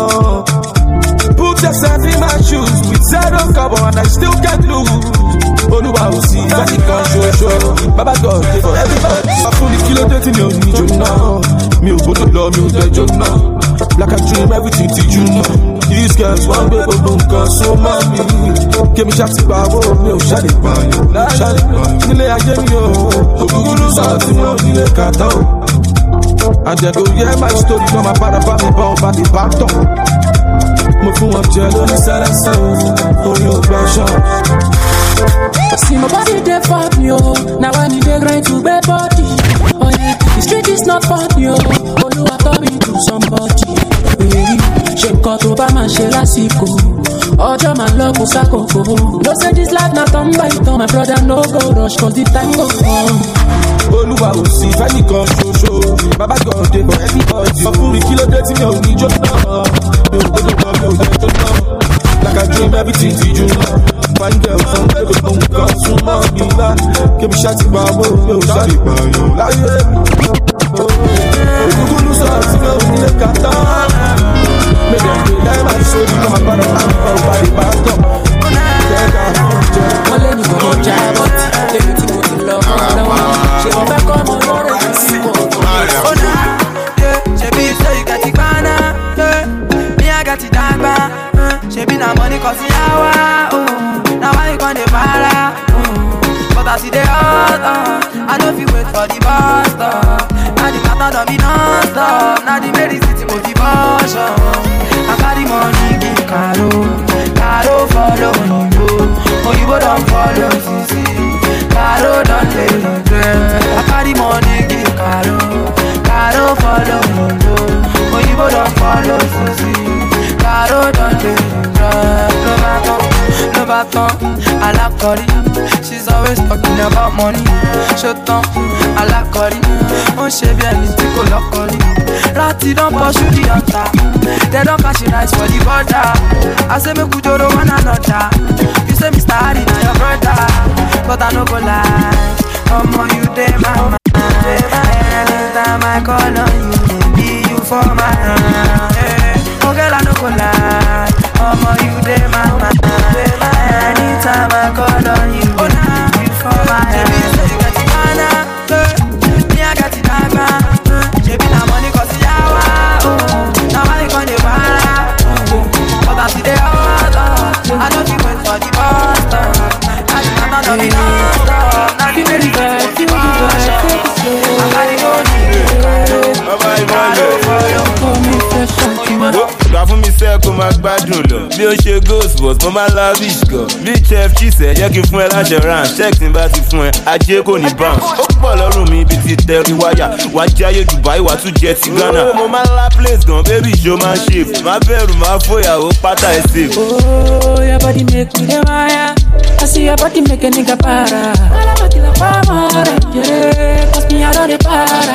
Put yourself in my shoes with zero cover and I still can't lose. Olúwa ò sí láti kan ṣoṣo, bàbá God dey for everybody. Àfúnni kí ló dé tí mi ò ní jò náà, mi ò gbọ́dọ̀ lọ mi ò dẹjọ́ náà. Like I dream everything to you know. These girls want me to go cause so mommy. Give me shots about me, oh shut it by you. Shut it by you. Nile aye mi o, oguguru sa ti mo nile kata o. And they go hear my story from my father, me born by the back door. Mo fún wọn jẹ lórí sẹ́lẹ̀sẹ̀ o, orí ò gbọ́ṣọ́. See my body dey for me oh, now I need a grind to bed body. Oh yeah, the street is not for me oh, Olúwa tell me to somebody. Ṣé nǹkan tó bá máa ṣe lásìkò, ọjọ́ máa lọ kó sákòókò. No say this life na turn by turn, my brother no go rush cause the time go come. Olúwa ò sí fẹ́nìkan ṣoṣo, bàbá God dey for everybody. Sọ fún mi kí ló dé tí mi ò ní jó náà, mi ò gbọ́dọ̀ lọ mi ò dẹ̀ tó náà. Like I dream everything to you now. Fine girl from the room, come to mommy now. Give me shots about what you shot it by you. Like Ogugulu so ti me o ni kata. Me dem dey die my soul, come and bother am by the back door. Wọ́n lé ní gbogbo ọjà bọ́tì, lèmi tí mo ti lọ mọ́ lọ́wọ́. Ṣé mo fẹ́ kọ́ ọmọ lórí kìsì kò tó ní o. Ṣebí say you get it gbana, me I get it dagba. Ṣebí na money cause yawa, na why you gon dey para? But as e dey hot, I no fit wait for the bus stop. Na the matter don be non-stop, na the medicine tí mo fi bọ́ṣọ. I carry money give Karo, Karo follow Oyinbo, Oyinbo don follow Sisi, Karo don dey regret. I carry money give Karo, Karo follow Oyinbo, Oyinbo don follow Sisi, Karo don dey regret. No matter, no matter, I like Kori. She's always talking about money. Shut up, I like Kori. ó ṣe bí ẹni tí kò lọ́kọ rí. Ratty don pursue the hunter, they don catch it nice for the border. I say make we joro one another. You say Mister Harry na your brother, but I no go lie. Omo you dey my mind. Anytime I call on you, baby you for my hand. Oh girl I no go lie. Omo you dey my mind. Anytime I call on you, baby you for my hand. You get the mana, me I got the dagger. Baby na money cause yawa. Now I gon' dey para. But I see the order. I don't think wait for the bus. I just am not on the non-stop. Now you ready for the bus. I gotta go need. Bye bye. Gbà fún mi sẹ́ kó máa gbádùn lọ. Bí ó ṣe ghost boss, mo máa lavish gan. Bí chef Chise jẹ́ kí n fún ẹ láṣẹ round. Check tí n bá ti fún ẹ, ajé kò ní bounce. Ó pọ̀ lọ́rùn mi ibi ti tẹ́rí wáyà. Wá jáyé Dubai, wá tún jẹ́ ti Ghana. Mo máa la place gan, baby show máa shape. Má bẹ̀rù, má fòyàwó pátá ẹ̀ safe. Oh, your body make me the wire. I see your body make a nigga para. All about the fama, yeah. Cause me I don't dey para.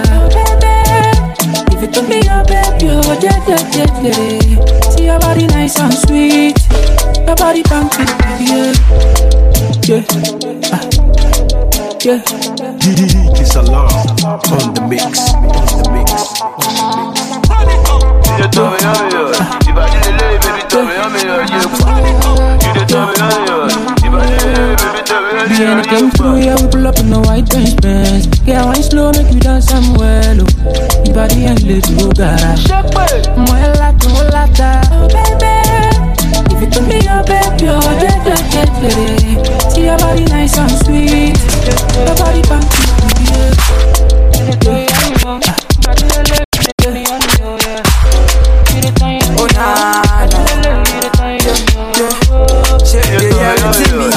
If you took me your baby, oh, yeah, yeah, yeah, yeah. See your body nice and sweet. Your body funky, yeah. Yeah. Ah. Yeah. D D J Salam on the mix. On the mix. On the mix. You tell me I'm yours. If I didn't live, baby, tell me I'm yours. You tell me I'm yours. If I didn't live, baby, tell me I'm yours. Be anything through, yeah, we pull up in the white Benz Benz. Yeah, wine slow, make you dance some well. Your body and little garage. Muela, tu mulata, oh baby. If you took me your baby, oh yeah, yeah, yeah, yeah. See your body nice and sweet. Your body funky, yeah. Oh nah, nah. Shake the air, see me.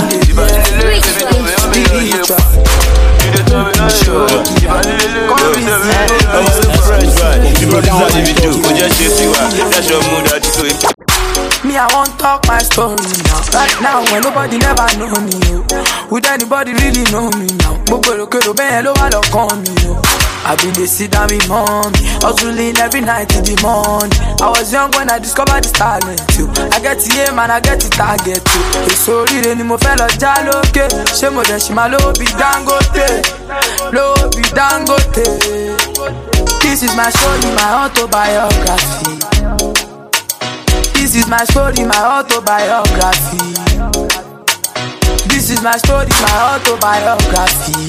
Me, I won't talk my story now. Right now, when nobody never know me, yo. Would anybody really know me now? Bobolo kedo ben lo wa lo kan me, yo. I been dey sit down with mommy, hustling every night till the morning. I was young when I discovered this talent, yo. I get the aim and I get the target, yo. Èso rire ni mo fẹ́ lọ já lókè. Ṣé mo dẹ̀ ṣì máa lówó bí Dangote? Lówó bí Dangote. This is my story, my autobiography. This is my story, my autobiography. This is my story, my autobiography.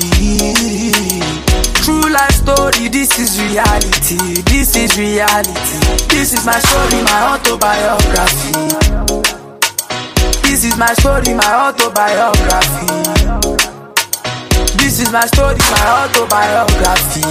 True life story, this is reality. This is reality. This is my story, my autobiography. This is my story, my autobiography. This is my story, my autobiography.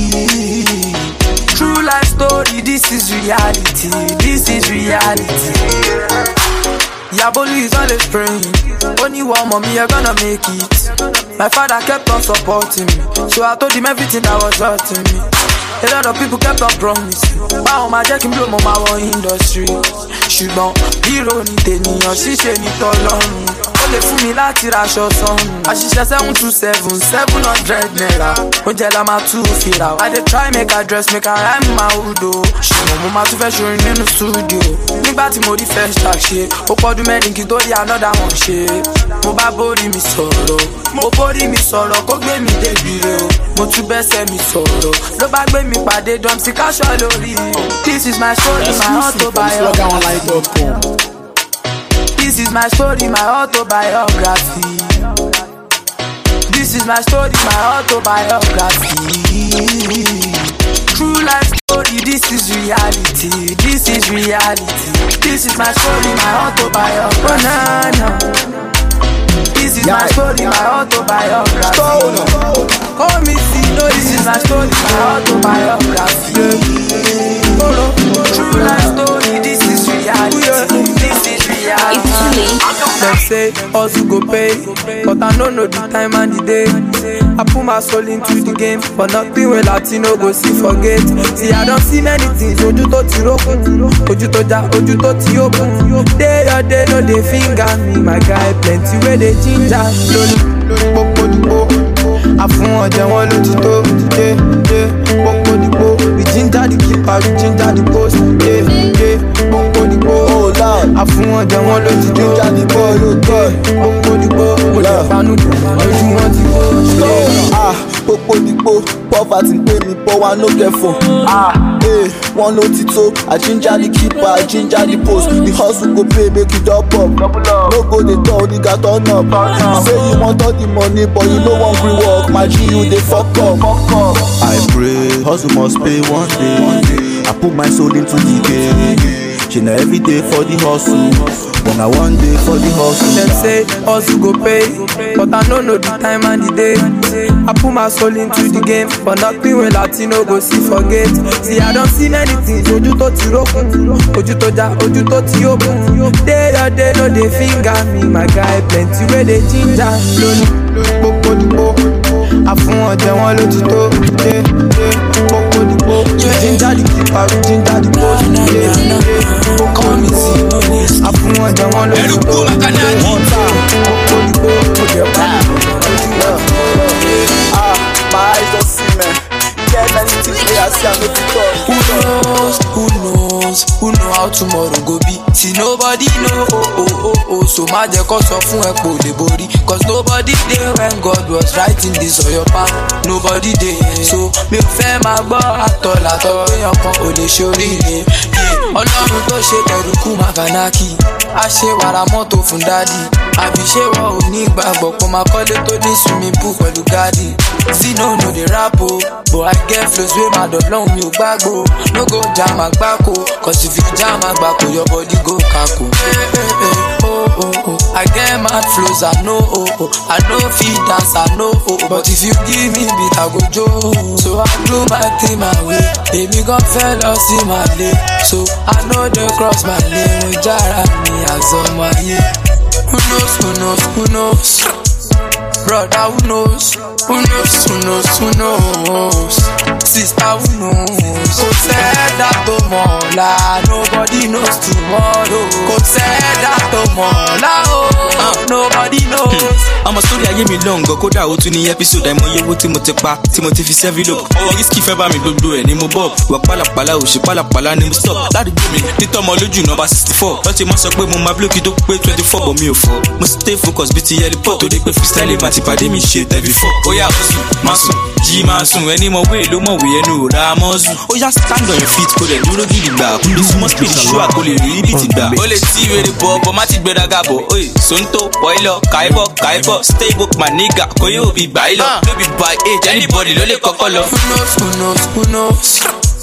True life story, this is reality. This is reality. Yabolu is always praying. Only one mommy, you're gonna make it. My father kept on supporting me, so I told him everything that was hurting me. A lot of people kept on promising. Báwo máa jẹ́ kí n blow mo máa wọ industry. Ṣùgbọ́n hero ni tènìyàn, ṣíṣe ní tọ́lọ́run. Ó lè fún mi láti raṣọ sọ́run. Àṣìṣe seven two seven, seven hundred naira. Oúnjẹ la máa tún fi rà. I dey try make I dress, make I rhyme my hood o. Ṣùgbọ́n mo máa tún fẹ́ ṣorin nínú studio. Nígbà tí mo rí first track ṣe, ó pọ́dún mẹ́rin kí n tó rí another one ṣe. Mo bá borí mi sọ̀rọ̀, mo borí mi sọ̀rọ̀ kó gbé mi débi re o. Mo tún bẹ́sẹ̀ mi sọ̀rọ̀, ló bá gbé mi pàdé drum sí káṣọ́ lórí. This is my story, my autobiography. This is my story, my autobiography. This is my story, my autobiography. True life story, this is reality. This is reality. This is my story, my autobiography. Oh, nah, nah. This is my story, my autobiography. Call me see, no, this is my story, my autobiography. True life story, this is reality. This is reality. Them say hustle go pay, but I don't know the time and the day. I put my soul into the game, but nothing when Latino go see forget. See, I don't see many things. Oju to ti rokun, oju to ja, oju to ti open. Day or day no dey finger me, my guy plenty where they ginger. Lórí lórí popo dupo, àfún ọjà wọn ló ti tó. Yeah, yeah. poverty pay me, but I no get phone. Ah, hey, one no tito, I ginger the keeper, I ginger the post. The hustle go pay, make it up up. No go the door, nigga turn up. You say you want all the money, but you no want free work. My G, you they fuck up. I pray, hustle must pay one day. One day. I put my soul into the game. She know every day for the hustle. When I one day for the hustle. Them say hustle go pay, but I don't know the time and the day. I put my soul into the game, but nothing when Latino go see forget. See I don't see many things. Oju to ti rokun, oju to ja, oju to ti open. Day or day no they finger me, my guy plenty where they ginger. Loni, popo di po, I fun oje won lo ti to. Yeah, yeah, popo di po, ginger the keeper, ginger the post. Yeah, yeah, popo di po, I fun oje won lo ti to. One time, popo di po, okay, ah, my eyes don't see me. Get many things where I see I make it talk. Who knows, who knows, who know how tomorrow go be. See nobody know, oh, oh, oh, oh. So my dear cause of fun echo the body. Cause nobody there when God was writing this on your path. Nobody there. So me fair my boy at all at all. When you come only show it. Ọlọ́run tó ṣe ẹrùkú makanaki. A ṣe wàrà mọ́tò fún dádì. Àbí ṣé wọ́n ò ní gbàgbọ́ pọ̀ máa kọ́lé tó ní swimming pool pẹ̀lú gádì. See no no dey rap o, but I get flows wey my dog long mi ò gbàgbó. No go jam àgbákò, cause if you jam àgbákò your body go kako. Hey, hey, hey, oh, oh, oh. I get mad flows, I know, oh, oh. I know fit dance, I know, oh, oh. But if you give me beat, I go jo. So I do my thing my way. Baby gon fell lost in my lane. So I know they cross my lane. Mo jara mi azọmọ ayé. Who knows, who knows, who knows? Brother, who knows? Who knows, who knows, who knows? Sister, who knows? Kò sẹ́dá tó mọ̀ ọ̀la, nobody knows tomorrow. Kò sẹ́dá tó mọ̀ ọ̀la, oh, nobody knows. Ọmọ sórí ayé mi lọ́ngàn kódà ó tún ní ẹ́písòdù àìmọye owó tí mo ti pa tí mo ti fi sẹ́fílò. Ọwọ́ risky fẹ́ bá mi gbogbo ẹ̀ ni mo bọ̀. Wà pálapàla òṣì pálapàla ni mo stop. Ládùúgbò mi nítọ́mọ lójú nọ́mbà sixty four. Lọ́tí mọ́ sọ pé mo máa blókì tó pé twenty four bọ̀ mi ò fọ́. Mo stay focus bíi ti heliport torí pé freestyle máa ti pàdé mi ṣe tẹ̀bí fọ́. Ó yà ọ̀sùn máa sùn jí máa sùn ẹni mọ̀ wé ló mọ̀ wé ẹnu ò ra mọ́sùn. Ó yá stand on your feet kó lè dúró gidi gbà. Kúndé súnmọ́ speed ṣú àkó lè rí ibi ti gbà. Ó lè tí wèrè bọ̀ bọ̀ má ti gbéraga bọ̀. Oye Sonto Boilo Kaibo Kaibo stay book my nigga kò yóò bí gbà í lọ. No be by age anybody ló lè kọ́kọ́ lọ. Who knows, who knows, who knows?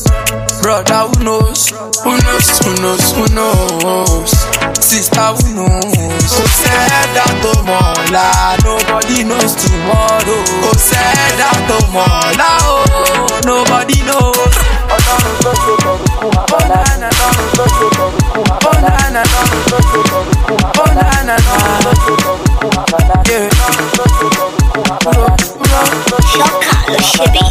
Brother, who knows? Who knows, who knows, who knows? Sister, who knows? Kò sẹ́dá tó mọ̀ ọ̀la, nobody knows tomorrow. Kò sẹ́dá tó mọ̀ ọ̀la, oh, nobody knows. Ọlọ́run tó ṣe kọ̀ọ̀kú àbọ̀lá. Ọlọ́run tó ṣe kọ̀ọ̀kú àbọ̀lá. Ọlọ́run tó ṣe kọ̀ọ̀kú àbọ̀lá. Ọlọ́run tó ṣe kọ̀ọ̀kú àbọ̀lá. Ọlọ́run tó ṣe kọ̀ọ̀kú àbọ̀lá. Ṣọ́kà ló ṣe bí.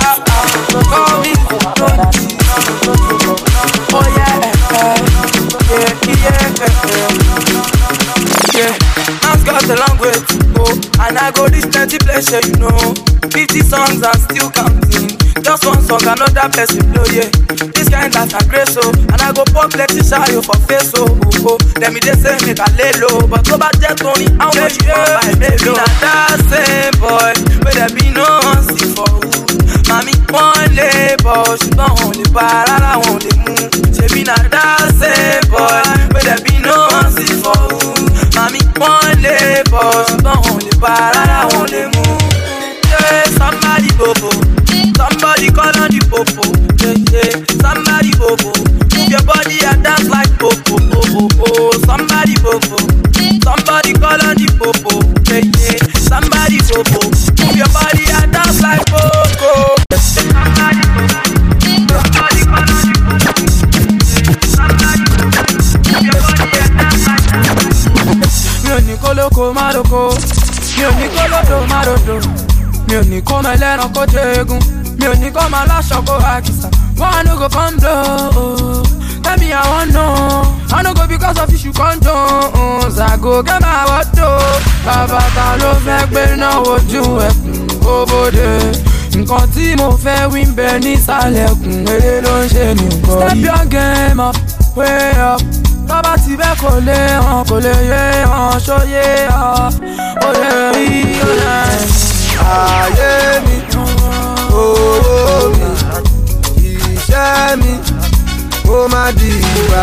Oh yeah, yeah, yeah, yeah, yeah. Man's got a long way to go, and I go this plenty pleasure, you know. Fifty songs and still counting. Just one song, another person blow, yeah. This kind of a grace, oh, and I go pop plenty shy for face, oh, oh, oh. Then me they say make a lay low, but go back there, Tony, how much you want my baby? Not that same boy, but there be no one see for who. Mami, one label, she don't only bar, I want the moon. She be not that same boy, but there be no one see for who. Mami, one label, she don't only bar, I want the moon. Yeah, somebody bobo, somebody call on the popo. Yeah, yeah, somebody bobo, move your body and dance like popo. Oh, oh, oh, somebody bobo, somebody call on the popo. Yeah, yeah, somebody bobo, move your body and dance like popo. Somebody bobo, somebody call on the popo. Somebody bobo, move your body and dance like popo. Mi ò ní kó lóko má lóko, mi ò ní kó lódò má lódò. Mi ò ní kó máa lẹ́ran kó jẹ́gun, mi ò ní kó máa láṣọ kó àkìsà. Why no go come blow? Tell me I want know. I no go because of issue condones. I go get my water. Bàbá ta ló fẹ́ gbé náà wojú ẹkùn kó bóde. Nǹkan tí mo fẹ́ wí ń bẹ nísàlẹ̀kùn eré ló ń ṣe ní nǹkan yìí. Step your game up, way up. Tọ́ba ti bẹ́ kò lè hàn, kò lè yé hàn, ṣóyé hàn. Ó lè rí, ó lè rí. Ayé mi, owó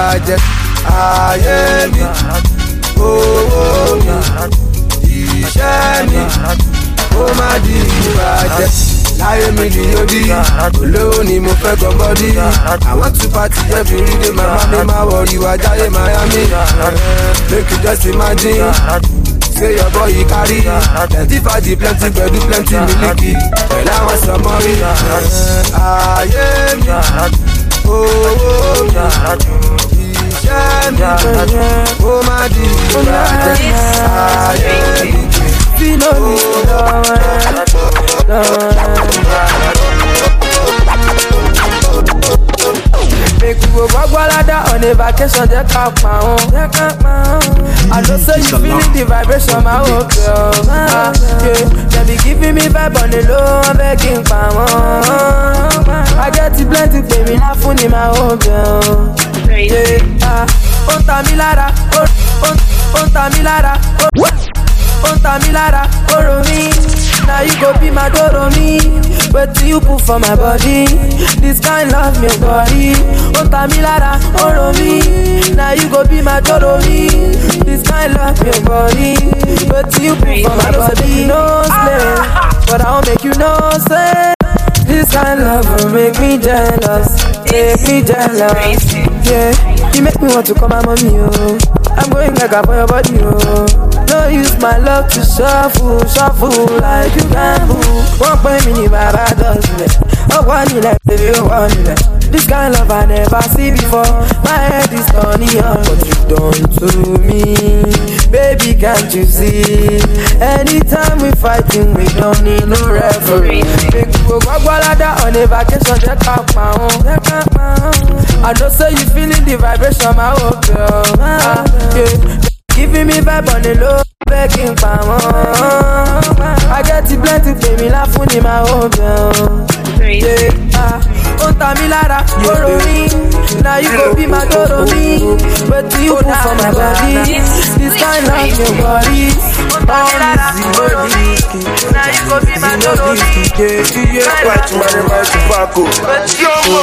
ìbàjẹ́ ayé mi owó mi iṣẹ́ mi ó má di ìbàjẹ́ láyé mi ni ó di olówó ni mo fẹ́ gan bọ́dí I want to party every day mama mi máa wọ̀rí wá jáde Miami make you just imagine say your boy he carry plenty party plenty gbedu plenty miliki pẹ̀lú àwọn sọmọ́rí ayé mi owó mi iṣẹ́ mi ó má di ìbàjẹ́ ayé mi. Fino mi make we go Gwagwalada on a vacation, just come on. I know say you feeling the vibration, my hope, girl. Ah, yeah, they be giving me vibe on the low, I'm begging for more. I get the plenty, pay me laugh on my hope, girl. Yeah, ah, on Tamilara, on on Tamilara, on Tamilara, oh me. Now you go be my doro me. But you put for my body. This kind love me body. Oh Tamilara, oh me. Now you go be my doro me. This kind love me body. But you put for my body. No slave, but I'll make you know say. This kind love will make me jealous. Make me jealous. Yeah, you make me want to call my mommy, oh. I'm going like a for your body, oh. No use my love to shuffle, shuffle like you can move. One point me, Baba does it. Oh, one you like, baby, oh, one you like. This kind of love I never see before. My head is turning on. What you done to me, baby, can't you see? Anytime we fighting, we don't need no referee. Make we go Gwagwalada on a vacation, check out my own. I know say you feeling the vibration, my old girl. Ah, yeah. Giving me vibe on the low, begging for more. I get the plenty, pay me laugh on my own girl. Yeah, ah, on Tamilara, borrow me. Now you go be my doro me. But you put for my body. This kind of your body. All easy, body. Now you go be my doro me. Yeah, yeah, watch my tobacco. But you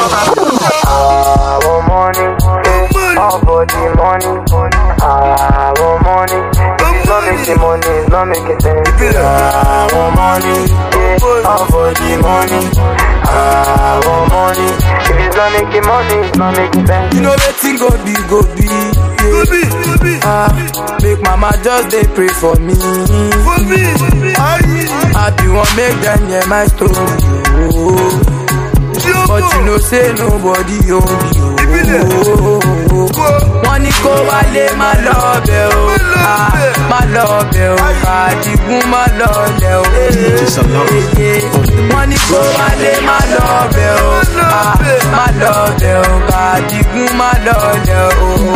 I want money. All for the money. I want money. It's not making money, it's not making sense. I want money. All for the money. I want money. If it's not making money, it's not making sense. You know that thing go be, go be. Go be, go be. Ah, make mama just they pray for me. For me. I be one make them hear my story. Oh. But you know say nobody own you. Wọ́n ní kó wálé má lọ́bẹ̀ o, má lọ́bẹ̀ o, Àdìgún má lọ́lẹ̀ o. Wọ́n ní kó wálé má lọ́bẹ̀ o, má lọ́bẹ̀ o, Àdìgún má lọ́lẹ̀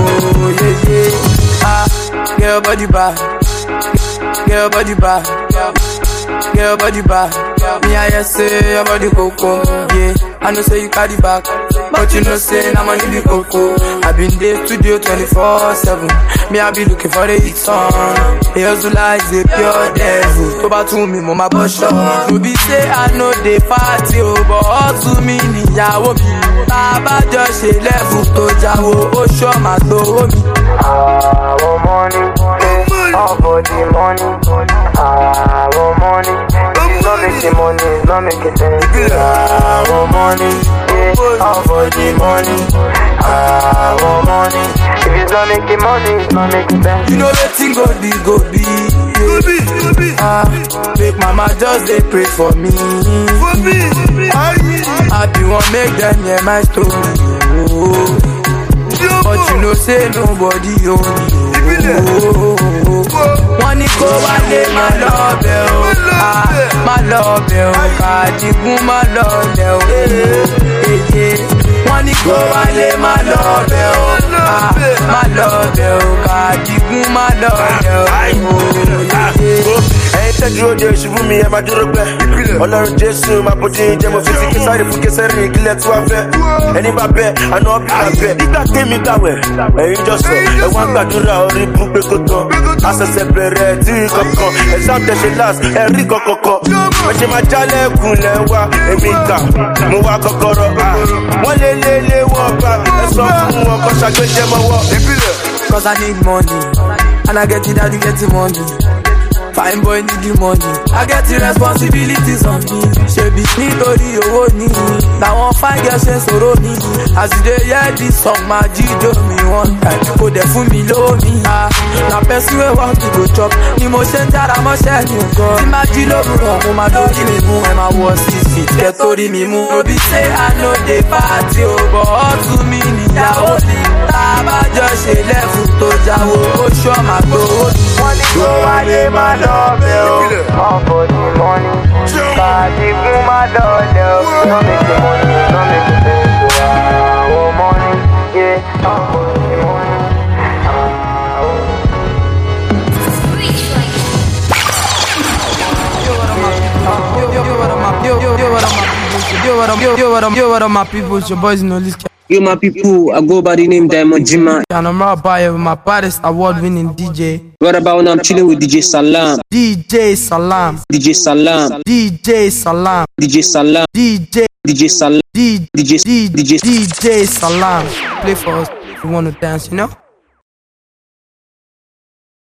o. Girl body bad, girl body bad, girl body bad. Me I just say your body coco, yeah. I know say you carry back, but you know say I'm money the coco. I been there studio twenty-four seven. Me I be looking for the hit song. They also like the pure devil. Toba to me, mama bush up. To be say I know they party, oh, but all to me níyàwó mi. Baba just a level to jawo, oh show my to me. I want money, all for the money. I want money. It's not making money, it's not making sense. I want money, yeah, all for the money. I want money. If it's not making money, it's not making sense. You know that thing go be, go be, go be, go be. Ah, make mama just they pray for me. For me, I be one make them hear my story. Oh. But you know say nobody own you. Wọ́n ní kó wálé má lọ́bẹ̀ o, má lọ́bẹ̀ o, Àdìgún má lọ́lẹ̀ o. Wọ́n ní kó wálé má lọ́bẹ̀ o, má lọ́bẹ̀ o, Àdìgún má lọ́lẹ̀ o. ẹyin tẹ́jú òde ìṣubú mi ẹ máa dúró pẹ́. ọlọ́run jésù máa bójú yín jẹ́ mo fi ti késàrì fún késàrì ìkílẹ̀ tí wàá fẹ́. ẹni bá bẹ́ àná bí máa bẹ́. nígbà tèmi gbàwẹ̀ ẹ̀yin jọ sọ ẹ wá gbàdúrà orí bú pé kó tán. àṣẹ̀ṣẹ̀ bẹ̀rẹ̀ tí kankan ẹ̀sán tẹ̀sẹ̀ last ẹ̀rí kankankan. ẹ̀ṣẹ̀ máa jálẹ̀kùn lẹ̀ wá èmi kà mo wá kọ́kọ́rọ́. wọ́n lé lé lé wọ́n bá ẹ sọ fún wọn kọ́ ṣàgbéjẹ́ mọ́wọ́. Cause I need money, and I get it that you get the money. Fine boy need the money, I get the responsibilities on me. She be nítorí owó ni, now one fine girl ṣe sọ̀rọ̀ mi. As you dey hear this song, my jíjó mi one time, kò dẹ̀ fún mi lómi. Ah, na person wey want to go chop, ni mo ṣe ń jára mọ́ṣẹ́ mi gan. Tí máa jí lówùrọ̀, mo máa lórí mi mú, ẹ máa wọ six feet, kẹ́ torí mi mú. No be say I no dey party o, but hustle mi níyàwó mi. Tábàjọ́ ṣe lẹ́fù tó jáwó, ó ṣọ́ máa gbowó. Wọ́n ní kó wáyé máa lọ́bẹ̀ o, wọ́n bọ̀ ní mọ́ni. Kàdí fún máa lọ́lẹ̀ o, no make the money, no make the sense o. Àwọn mọ́ni, yé, wọ́n bọ̀ ní mọ́ni. Yo, what up, yo, yo, what up, yo, what up, my people? It's your boys in Olis. Yo, my people, I go by the name Diamond Jima. And I'm right by with my baddest award-winning D J. What about when I'm chilling with D J Salam? D J Salam. D J Salam. D J Salam. D J Salam. D J. D J Salam. D J. D J. D J Salam. Play for us if you want to dance, you know?